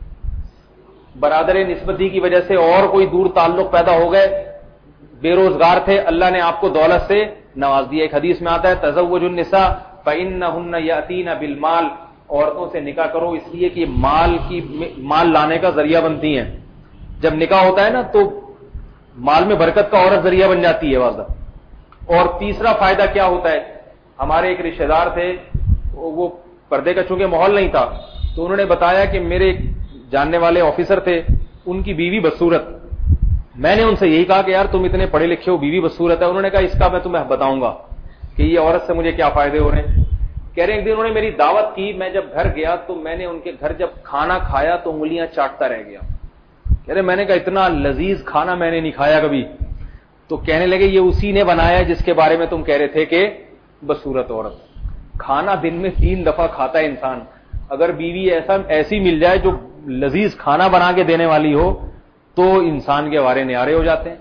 D: برادر نسبتی کی وجہ سے اور کوئی دور تعلق پیدا ہو گئے، بے روزگار تھے، اللہ نے آپ کو دولت سے نواز دیا. ایک حدیث میں آتا ہے تزوج النساء فإنہن یأتین بالمال، عورتوں سے نکاح کرو اس لیے کہ مال کی مال لانے کا ذریعہ بنتی ہیں. جب نکاح ہوتا ہے نا تو مال میں برکت کا عورت ذریعہ بن جاتی ہے واضح. اور تیسرا فائدہ کیا ہوتا ہے، ہمارے ایک رشتہ دار تھے، وہ پردے کا چونکہ ماحول نہیں تھا تو انہوں نے بتایا کہ میرے ایک جاننے والے آفیسر تھے، ان کی بیوی بدصورت. میں نے ان سے یہی کہا کہ یار تم اتنے پڑھے لکھے ہو، بیوی بدصورت ہے. انہوں نے کہا اس کا میں تمہیں بتاؤں گا کہ یہ عورت سے مجھے کیا فائدے ہو رہے ہیں. کہہ رہے ہیں ایک دن انہوں نے میری دعوت کی، میں جب گھر گیا تو میں نے ان کے گھر جب کھانا کھایا تو انگلیاں چاٹتا رہ گیا. کہہ رہے میں نے کہا اتنا لذیذ کھانا میں نے نہیں کھایا کبھی. تو کہنے لگے یہ اسی نے بنایا جس کے بارے میں تم کہہ رہے تھے کہ بدصورت عورت. کھانا دن میں تین دفعہ کھاتا ہے انسان، اگر بیوی ایسا ایسی مل جائے جو لذیذ کھانا بنا کے دینے والی ہو تو انسان کے وارے نیارے ہو جاتے ہیں.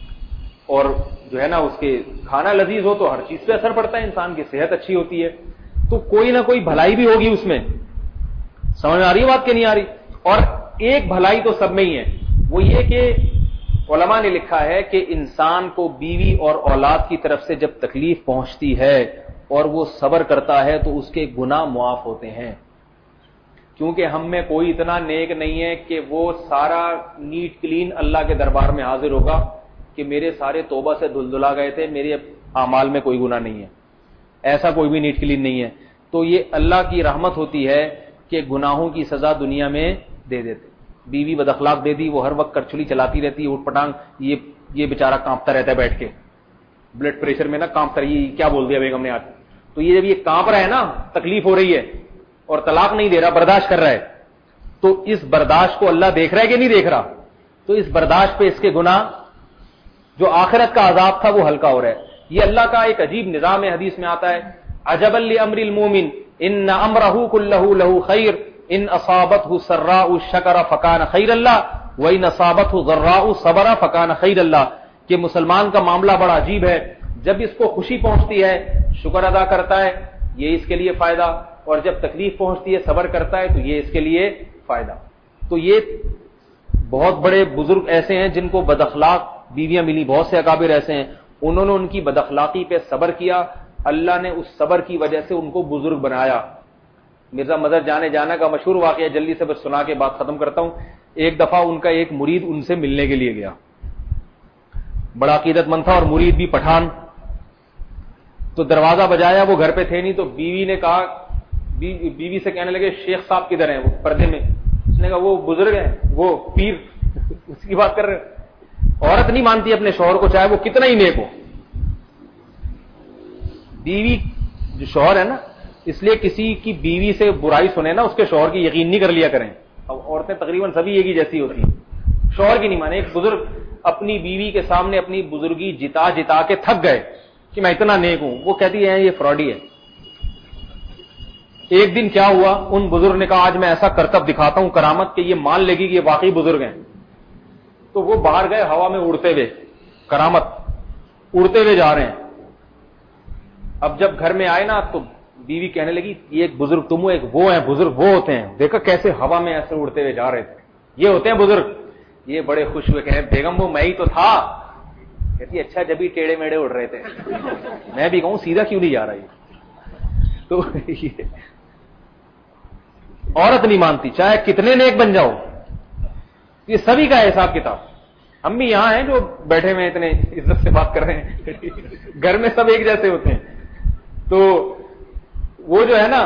D: اور جو ہے نا اس کے کھانا لذیذ ہو تو ہر چیز پہ اثر پڑتا ہے، انسان کی صحت اچھی ہوتی ہے، تو کوئی نہ کوئی بھلائی بھی ہوگی اس میں. سمجھ آ رہی ہے بات کہ نہیں آ رہی؟ اور ایک بھلائی تو سب میں ہی ہے، وہ یہ کہ علماء نے لکھا ہے کہ انسان کو بیوی اور اولاد کی طرف سے جب تکلیف پہنچتی ہے اور وہ صبر کرتا ہے تو اس کے گناہ معاف ہوتے ہیں. کیونکہ ہم میں کوئی اتنا نیک نہیں ہے کہ وہ سارا نیٹ کلین اللہ کے دربار میں حاضر ہوگا کہ میرے سارے توبہ سے دلدلا گئے تھے، میرے اعمال میں کوئی گناہ نہیں ہے. ایسا کوئی بھی نیٹ کلین نہیں ہے. تو یہ اللہ کی رحمت ہوتی ہے کہ گناہوں کی سزا دنیا میں دے دیتے. بیوی بد اخلاق دے دی، وہ ہر وقت کرچلی چلاتی رہتی ہے، اٹھ پٹانگ، یہ یہ بیچارہ کانپتا رہتا ہے بیٹھ کے، بلڈ پریشر میں نا کانپتا رہی، کیا بول دیا بیگم نے آج. تو یہ جب یہ کانپ رہا ہے نا، تکلیف ہو رہی ہے اور طلاق نہیں دے رہا، برداشت کر رہا ہے، تو اس برداشت کو اللہ دیکھ رہا ہے کہ نہیں دیکھ رہا؟ تو اس برداشت پہ اس کے گناہ جو آخرت کا عذاب تھا وہ ہلکا ہو رہا ہے. یہ اللہ کا ایک عجیب نظام ہے. حدیث میں آتا ہے عجبا لامر المومن ان امرہ کلہ لہ خیر ان اصابتہ سراء شکر فکان خیر اللہ وان اصابتہ ضراء صبر فکان خیر اللہ. کہ مسلمان کا معاملہ بڑا عجیب ہے، جب اس کو خوشی پہنچتی ہے شکر ادا کرتا ہے، یہ اس کے لیے فائدہ، اور جب تکلیف پہنچتی ہے صبر کرتا ہے تو یہ اس کے لیے فائدہ. تو یہ بہت بڑے بزرگ ایسے ہیں جن کو بد اخلاق بیویاں ملی، بہت سے اکابر ایسے ہیں، انہوں نے ان کی بد اخلاقی پہ صبر کیا، اللہ نے اس صبر کی وجہ سے ان کو بزرگ بنایا. مرزا مظہر جانے جانا کا مشہور واقعہ جلدی سے بس سنا کے بات ختم کرتا ہوں. ایک دفعہ ان کا ایک مرید ان سے ملنے کے لیے گیا، بڑا عقیدت مند تھا اور مرید بھی پٹھان. تو دروازہ بجایا، وہ گھر پہ تھے نہیں، تو بیوی نے کہا، بیوی سے کہنے لگے شیخ صاحب کدھر ہیں وہ پردے میں؟ اس نے کہا وہ بزرگ ہیں، وہ پیر، اس کی بات کر رہے. عورت نہیں مانتی اپنے شوہر کو چاہے وہ کتنا ہی نیک ہو. بیوی جو شوہر ہے نا، اس لیے کسی کی بیوی سے برائی سنے نا اس کے شوہر کی یقین نہیں کر لیا کریں. اب عورتیں تقریباً سبھی ایک ہی جیسی ہوتی ہیں، شوہر کی نہیں مانے. ایک بزرگ اپنی بیوی کے سامنے اپنی بزرگی جتا جتا کے تھک گئے کہ میں اتنا نیک ہوں. وہ کہتی ہے یہ فراڈی ہے. ایک دن کیا ہوا، ان بزرگ نے کہا آج میں ایسا کرتب دکھاتا ہوں کرامت کہ یہ مان لے گی کہ یہ واقعی بزرگ ہیں. تو وہ باہر گئے ہوا میں اڑتے ہوئے، کرامت اڑتے ہوئے جا رہے ہیں. اب جب گھر میں آئے نا تو بیوی کہنے لگی یہ ایک بزرگ تم ہو، ایک وہ ہیں بزرگ وہ ہوتے ہیں، دیکھا کیسے ہوا میں ایسے اڑتے ہوئے جا رہے تھے، یہ ہوتے ہیں بزرگ. یہ بڑے خوش ہوئے، کہے بیگم وہ میں ہی تو تھا. کہتی اچھا جب ہی ٹیڑے میڑے اڑ رہے تھے. میں بھی کہوں سیدھا کیوں نہیں جا رہا یہ. تو عورت نہیں مانتی چاہے کتنے نیک بن جاؤ. یہ سبھی کا حساب کتاب. ہم بھی یہاں ہیں جو بیٹھے ہوئے اتنے عزت سے بات کر رہے ہیں، گھر میں سب ایک جیسے ہوتے ہیں. تو وہ جو ہے نا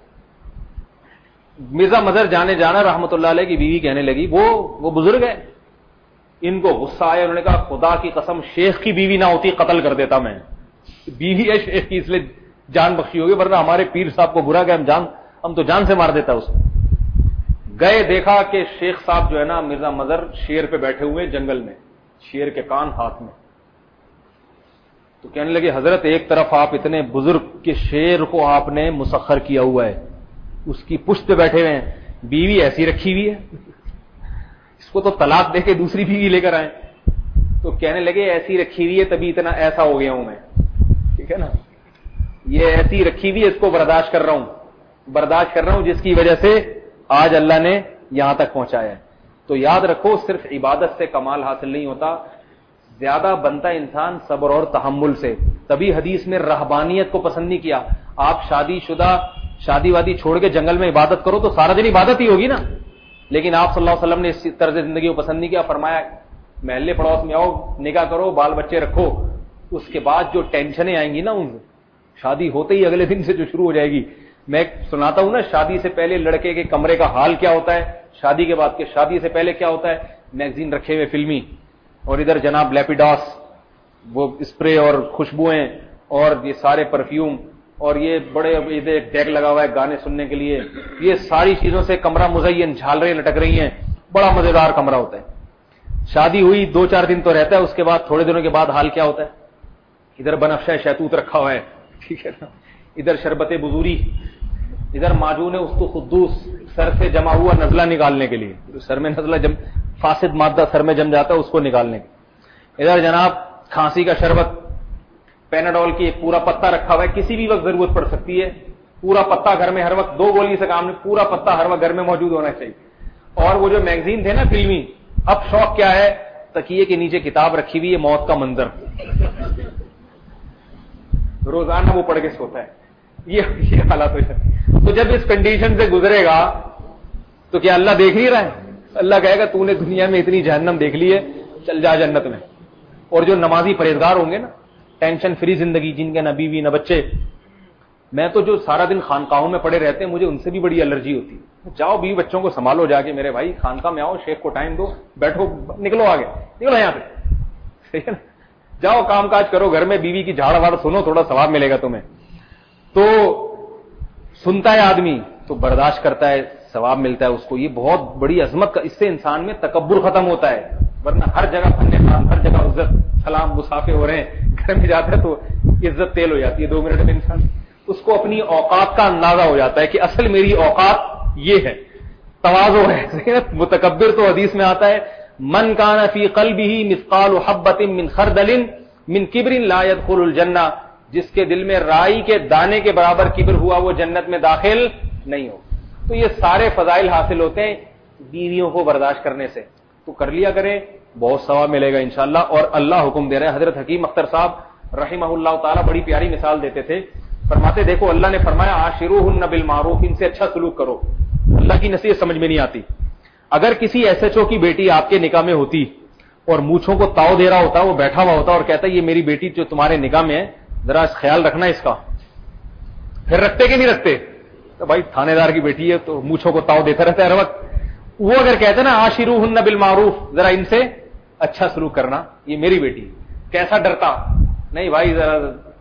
D: مرزا مظہر جانے جانا رحمت اللہ علیہ کی بیوی کہنے لگی وہ وہ بزرگ ہے. ان کو غصہ آیا، انہوں نے کہا خدا کی قسم شیخ کی بیوی نہ ہوتی قتل کر دیتا میں. بیوی ہے شیخ کی اس لیے جان بخشی ہوگی، ورنہ ہمارے پیر صاحب کو برا کہ ہم جان ہم تو جان سے مار دیتا اس کو. گئے دیکھا کہ شیخ صاحب جو ہے نا مرزا مظہر شیر پہ بیٹھے ہوئے جنگل میں، شیر کے کان ہاتھ میں. تو کہنے لگے حضرت ایک طرف آپ اتنے بزرگ کے شیر کو آپ نے مسخر کیا ہوا ہے، اس کی پشت پہ بیٹھے ہوئے ہیں، بیوی ایسی رکھی ہوئی ہے، اس کو تو طلاق دے کے دوسری بیوی لے کر آئے. تو کہنے لگے ایسی رکھی ہوئی ہے تبھی اتنا ایسا ہو گیا ہوں میں، ٹھیک ہے نا، یہ ایسی رکھی ہوئی ہے اس کو برداشت کر رہا ہوں برداشت کر رہا ہوں جس کی وجہ سے آج اللہ نے یہاں تک پہنچایا ہے. تو یاد رکھو صرف عبادت سے کمال حاصل نہیں ہوتا، زیادہ بنتا انسان صبر اور تحمل سے. تبھی حدیث میں رہبانیت کو پسند نہیں کیا. آپ شادی شدہ شادی وادی چھوڑ کے جنگل میں عبادت کرو تو سارا دن عبادت ہی ہوگی نا، لیکن آپ صلی اللہ علیہ وسلم نے اس طرز زندگی کو پسند نہیں کیا. فرمایا محلے پڑوس میں آؤ، نکاح کرو، بال بچے رکھو، اس کے بعد جو ٹینشنیں آئیں گی نا ان شادی ہوتے ہی اگلے دن سے جو شروع ہو جائے گی. میں سناتا ہوں نا شادی سے پہلے لڑکے کے کمرے کا حال کیا ہوتا ہے، شادی کے بعد کے شادی سے پہلے کیا ہوتا ہے. میگزین رکھے ہوئے فلمی، اور ادھر جناب لیپیڈاس وہ اسپرے اور خوشبوئیں اور یہ سارے پرفیوم، اور یہ بڑے ادھر ایک ڈیک لگا ہوا ہے گانے سننے کے لیے. یہ ساری چیزوں سے کمرہ مزین، جھالریں لٹک رہی ہیں، بڑا مزیدار کمرہ ہوتا ہے. شادی ہوئی دو چار دن تو رہتا ہے، اس کے بعد تھوڑے دنوں کے بعد حال کیا ہوتا ہے. ادھر بنفشہ شہتوت رکھا ہوا ہے، ٹھیک ہے نا، ادھر شربت بزوری، ادھر معجون است قدوس سر سے جمع ہوا نزلہ نکالنے کے لیے، سر میں نزلہ جم فاسد مادہ سر میں جم جاتا ہے اس کو نکالنے کے. ادھر جناب کھانسی کا شربت، پیناڈول کی ایک پورا پتا رکھا ہوا ہے، کسی بھی وقت ضرورت پڑ سکتی ہے. پورا پتا گھر میں ہر وقت، دو گولی سے کام نہیں، پورا پتا ہر وقت گھر میں موجود ہونا چاہیے. اور وہ جو میگزین تھے نا فلمی، اب شوق کیا ہے، تکیے کے نیچے کتاب رکھی ہوئی ہے موت کا منظر، روزانہ وہ پڑھ کے سوتا ہے. یہ یہ حالات ہو جاتی. تو جب اس کنڈیشن سے گزرے گا تو کیا اللہ دیکھ نہیں رہا ہے؟ اللہ کہے گا تو نے دنیا میں اتنی جہنم دیکھ لی ہے، چل جا جنت میں. اور جو نمازی پرہیزگار ہوں گے نا، ٹینشن فری زندگی، جن کے نہ بیوی نہ بچے. میں تو جو سارا دن خانقاہوں میں پڑے رہتے ہیں مجھے ان سے بھی بڑی الرجی ہوتی ہے. جاؤ بیوی بچوں کو سنبھالو جا کے، میرے بھائی خانقاہ میں آؤ، شیخ کو ٹائم دو، بیٹھو، نکلو آگے، نکلو یہاں سے، ٹھیک ہے نا، جاؤ کام کاج کرو گھر میں، بیوی کی جھاڑ واڑ سنو، تھوڑا ثواب ملے گا تمہیں. تو سنتا ہے آدمی تو برداشت کرتا ہے، ثواب ملتا ہے اس کو. یہ بہت بڑی عظمت کا، اس سے انسان میں تکبر ختم ہوتا ہے. ورنہ ہر جگہ فن خان، ہر جگہ عزت، سلام، مسافے ہو رہے ہیں، گھر میں جاتا ہے تو عزت تیل ہو جاتی ہے دو منٹ میں. انسان اس کو اپنی اوقات کا اندازہ ہو جاتا ہے کہ اصل میری اوقات یہ ہے، تواضع ہے. متکبر تو حدیث میں آتا ہے من کان فی قلبہ مثقال حبۃ من خردل من کبر لا يدخل الجنہ، جس کے دل میں رائی کے دانے کے برابر کبر ہوا وہ جنت میں داخل نہیں ہو. تو یہ سارے فضائل حاصل ہوتے ہیں بیویوں کو برداشت کرنے سے. تو کر لیا کریں، بہت ثواب ملے گا انشاءاللہ. اور اللہ حکم دے رہے ہیں. حضرت حکیم اختر صاحب رحمہ اللہ تعالی بڑی پیاری مثال دیتے تھے. فرماتے دیکھو اللہ نے فرمایا عاشروہن بالمعروف، ان سے اچھا سلوک کرو. اللہ کی نصیحت سمجھ میں نہیں آتی. اگر کسی ایس ایچ او کی بیٹی آپ کے نکاح میں ہوتی اور مونچھوں کو تاؤ دے رہا ہوتا، وہ بیٹھا ہوا ہوتا اور کہتا یہ میری بیٹی جو تمہارے نکاح میں ہے، ذرا خیال رکھنا اس کا، پھر رکھتے کہ نہیں رکھتے؟ تو بھائی تھانے دار کی بیٹی ہے تو مونچھوں کو تاؤ دیتا رہتا ہے ہر وقت. وہ اگر کہتے نا عاشروہن بالمعروف، ذرا ان سے اچھا سلوک کرنا، یہ میری بیٹی، کیسا ڈرتا نہیں بھائی، ذرا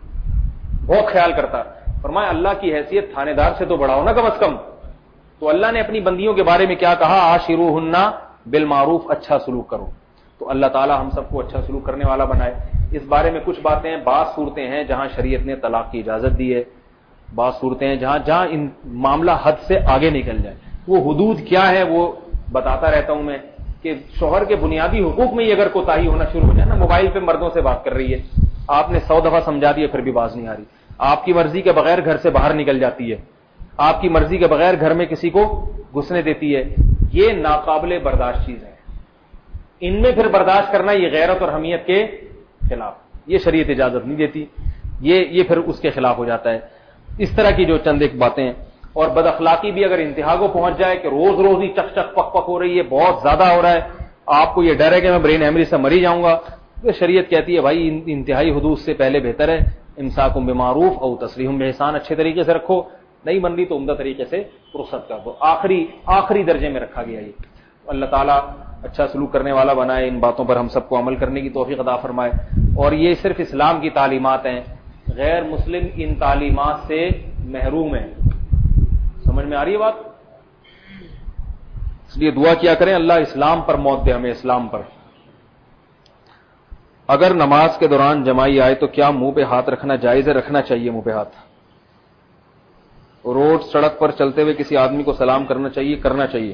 D: بہت خیال کرتا. فرمایا اللہ کی حیثیت تھانے دار سے تو بڑھاؤ نا کم از کم. تو اللہ نے اپنی بندیوں کے بارے میں کیا کہا؟ عاشروہن بالمعروف، اچھا سلوک کرو. تو اللہ تعالی ہم سب کو اچھا سلوک کرنے والا بنائے. اس بارے میں کچھ باتیں ہیں، بعض صورتیں ہیں جہاں شریعت نے طلاق کی اجازت دی ہے، بعض صورتیں ہیں جہاں جہاں ان معاملہ حد سے آگے نکل جائے. وہ حدود کیا ہے وہ بتاتا رہتا ہوں میں، کہ شوہر کے بنیادی حقوق میں ہی اگر کوتاہی ہونا شروع ہو جائے نا، موبائل پہ مردوں سے بات کر رہی ہے، آپ نے سو دفعہ سمجھا دیا پھر بھی باز نہیں آ رہی، آپ کی مرضی کے بغیر گھر سے باہر نکل جاتی ہے، آپ کی مرضی کے بغیر گھر میں کسی کو گھسنے دیتی ہے، یہ ناقابل برداشت چیز ہے. ان میں پھر برداشت کرنا یہ غیرت اور حمیت کے خلاف، یہ شریعت اجازت نہیں دیتی، یہ یہ پھر اس کے خلاف ہو جاتا ہے. اس طرح کی جو چند ایک باتیں ہیں. اور بد اخلاقی بھی اگر انتہا کو پہنچ جائے کہ روز روز ہی چک چک پک پک ہو رہی ہے، بہت زیادہ ہو رہا ہے، آپ کو یہ ڈر ہے کہ میں برین ہیمریج سے مر ہی جاؤں گا، تو شریعت کہتی ہے بھائی انتہائی حدود سے پہلے بہتر ہے امساکم بمعروف او تسریحم باحسان، اچھے طریقے سے رکھو، نہیں بن رہی تو عمدہ طریقے سے رخصت کر دو. آخری آخری درجے میں رکھا گیا یہ. اللہ تعالیٰ اچھا سلوک کرنے والا بنائے، ان باتوں پر ہم سب کو عمل کرنے کی توفیق عطا فرمائے. اور یہ صرف اسلام کی تعلیمات ہیں، غیر مسلم ان تعلیمات سے محروم ہیں. سمجھ میں آ رہی ہے بات؟ اس لیے دعا کیا کریں اللہ اسلام پر موت دے ہمیں، اسلام پر. اگر نماز کے دوران جمائی آئے تو کیا منہ پہ ہاتھ رکھنا جائز ہے؟ رکھنا چاہیے منہ پہ ہاتھ. روڈ سڑک پر چلتے ہوئے کسی آدمی کو سلام کرنا چاہیے؟ کرنا چاہیے.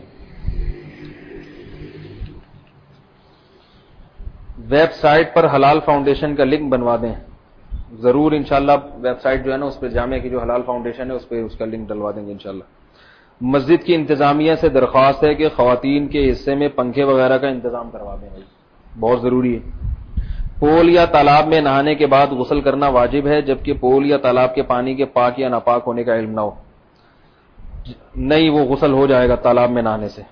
D: ویب سائٹ پر حلال فاؤنڈیشن کا لنک بنوا دیں. ضرور انشاءاللہ ویب سائٹ جو ہے نا اس پہ جامعہ کی جو حلال فاؤنڈیشن ہے اس پہ اس کا لنک ڈلوا دیں گے انشاءاللہ. مسجد کی انتظامیہ سے درخواست ہے کہ خواتین کے حصے میں پنکھے وغیرہ کا انتظام کروا دیں بھائی، بہت ضروری ہے. پول یا تالاب میں نہانے کے بعد غسل کرنا واجب ہے جبکہ پول یا تالاب کے پانی کے پاک یا ناپاک ہونے کا علم نہ ہو. نہیں، وہ غسل ہو جائے گا تالاب میں نہانے سے،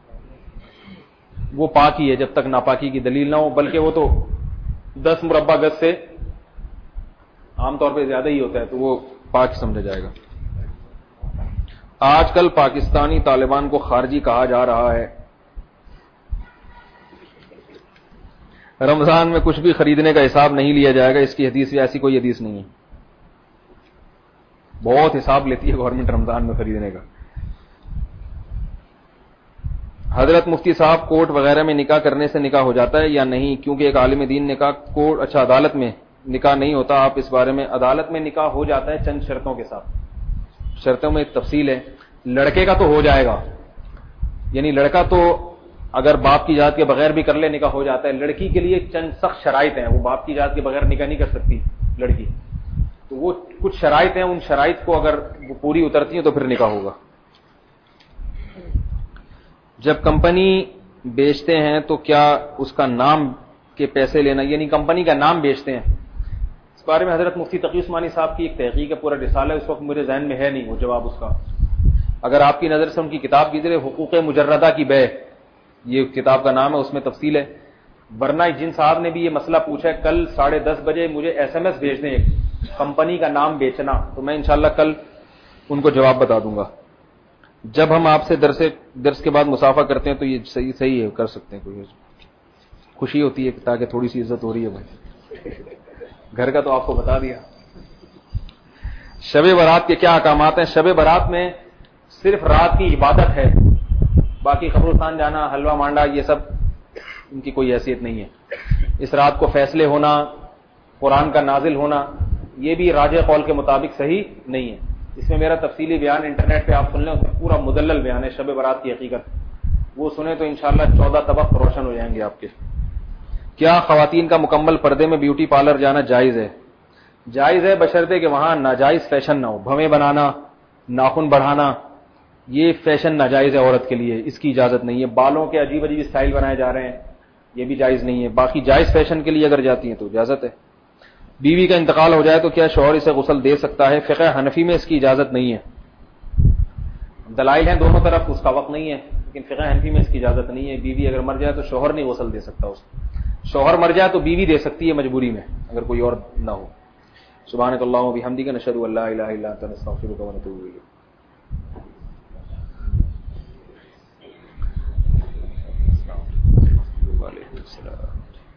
D: وہ پاک ہی ہے جب تک ناپاکی کی دلیل نہ ہو، بلکہ وہ تو دس مربع گز سے عام طور پہ زیادہ ہی ہوتا ہے تو وہ پاک سمجھا جائے گا. آج کل پاکستانی طالبان کو خارجی کہا جا رہا ہے. رمضان میں کچھ بھی خریدنے کا حساب نہیں لیا جائے گا، اس کی حدیث ایسی کوئی حدیث نہیں ہے. بہت حساب لیتی ہے گورنمنٹ رمضان میں خریدنے کا. حضرت مفتی صاحب کورٹ وغیرہ میں نکاح کرنے سے نکاح ہو جاتا ہے یا نہیں؟ کیونکہ ایک عالم دین نے کہا کورٹ اچھا عدالت میں نکاح نہیں ہوتا، آپ اس بارے میں. عدالت میں نکاح ہو جاتا ہے چند شرطوں کے ساتھ. شرطوں میں ایک تفصیل ہے. لڑکے کا تو ہو جائے گا، یعنی لڑکا تو اگر باپ کی اجازت کے بغیر بھی کر لے نکاح ہو جاتا ہے. لڑکی کے لیے چند سخت شرائط ہیں، وہ باپ کی اجازت کے بغیر نکاح نہیں کر سکتی لڑکی، تو وہ کچھ شرائط ہیں، ان شرائط کو اگر وہ پوری اترتی ہیں تو پھر نکاح ہوگا. جب کمپنی بیچتے ہیں تو کیا اس کا نام کے پیسے لینا، یعنی کمپنی کا نام بیچتے ہیں؟ اس بارے میں حضرت مفتی تقی عثمانی صاحب کی ایک تحقیق ہے، پورا رسالہ اس وقت میرے ذہن میں ہے نہیں وہ جواب اس کا. اگر آپ کی نظر سے ان کی کتاب کی ذریعے حقوق مجردہ کی بے، یہ کتاب کا نام ہے، اس میں تفصیل ہے. ورنہ جن صاحب نے بھی یہ مسئلہ پوچھا ہے کل ساڑھے دس بجے مجھے ایس ایم ایس بھیج دیں کمپنی کا نام بیچنا، تو میں انشاءاللہ کل ان کو جواب بتا دوں گا. جب ہم آپ سے درس درس کے بعد مسافہ کرتے ہیں تو یہ صحیح صحیح ہے، کر سکتے ہیں، کوئی خوشی ہوتی ہے تاکہ تھوڑی سی عزت ہو رہی ہے بھائی. گھر کا تو آپ کو بتا دیا. شب برات کے کیا احکامات ہیں؟ شب برات میں صرف رات کی عبادت ہے، باقی قبرستان جانا، حلوہ مانڈا، یہ سب ان کی کوئی حیثیت نہیں ہے. اس رات کو فیصلے ہونا، قرآن کا نازل ہونا، یہ بھی راجح قول کے مطابق صحیح نہیں ہے. اس میں میرا تفصیلی بیان انٹرنیٹ پہ آپ سن لیں، اس میں پورا مدلل بیان ہے شب برات کی حقیقت. وہ سنیں تو انشاءاللہ چودہ طبق روشن ہو جائیں گے آپ کے. کیا خواتین کا مکمل پردے میں بیوٹی پارلر جانا جائز ہے؟ جائز ہے بشرطے کہ وہاں ناجائز فیشن نہ ہو. بھویں بنانا، ناخن بڑھانا، یہ فیشن ناجائز ہے عورت کے لیے، اس کی اجازت نہیں ہے. بالوں کے عجیب عجیب اسٹائل بنائے جا رہے ہیں، یہ بھی جائز نہیں ہے. باقی جائز فیشن کے لیے اگر جاتی ہیں تو اجازت ہے. بیوی کا انتقال ہو جائے تو کیا شوہر اسے غسل دے سکتا ہے؟ فقہ حنفی میں اس کی اجازت نہیں ہے. دلائل ہیں دونوں طرف، اس کا وقت نہیں ہے، لیکن فقہ حنفی میں اس کی اجازت نہیں ہے. بیوی اگر مر جائے تو شوہر نہیں غسل دے سکتا اس کو. شوہر مر جائے تو بیوی دے سکتی ہے مجبوری میں اگر کوئی اور نہ ہو. سبحانک اللہم و بحمدک، نشہد ان لا الہ الا انت، نستغفرک و نتوب الیک. وعلیکم السلام.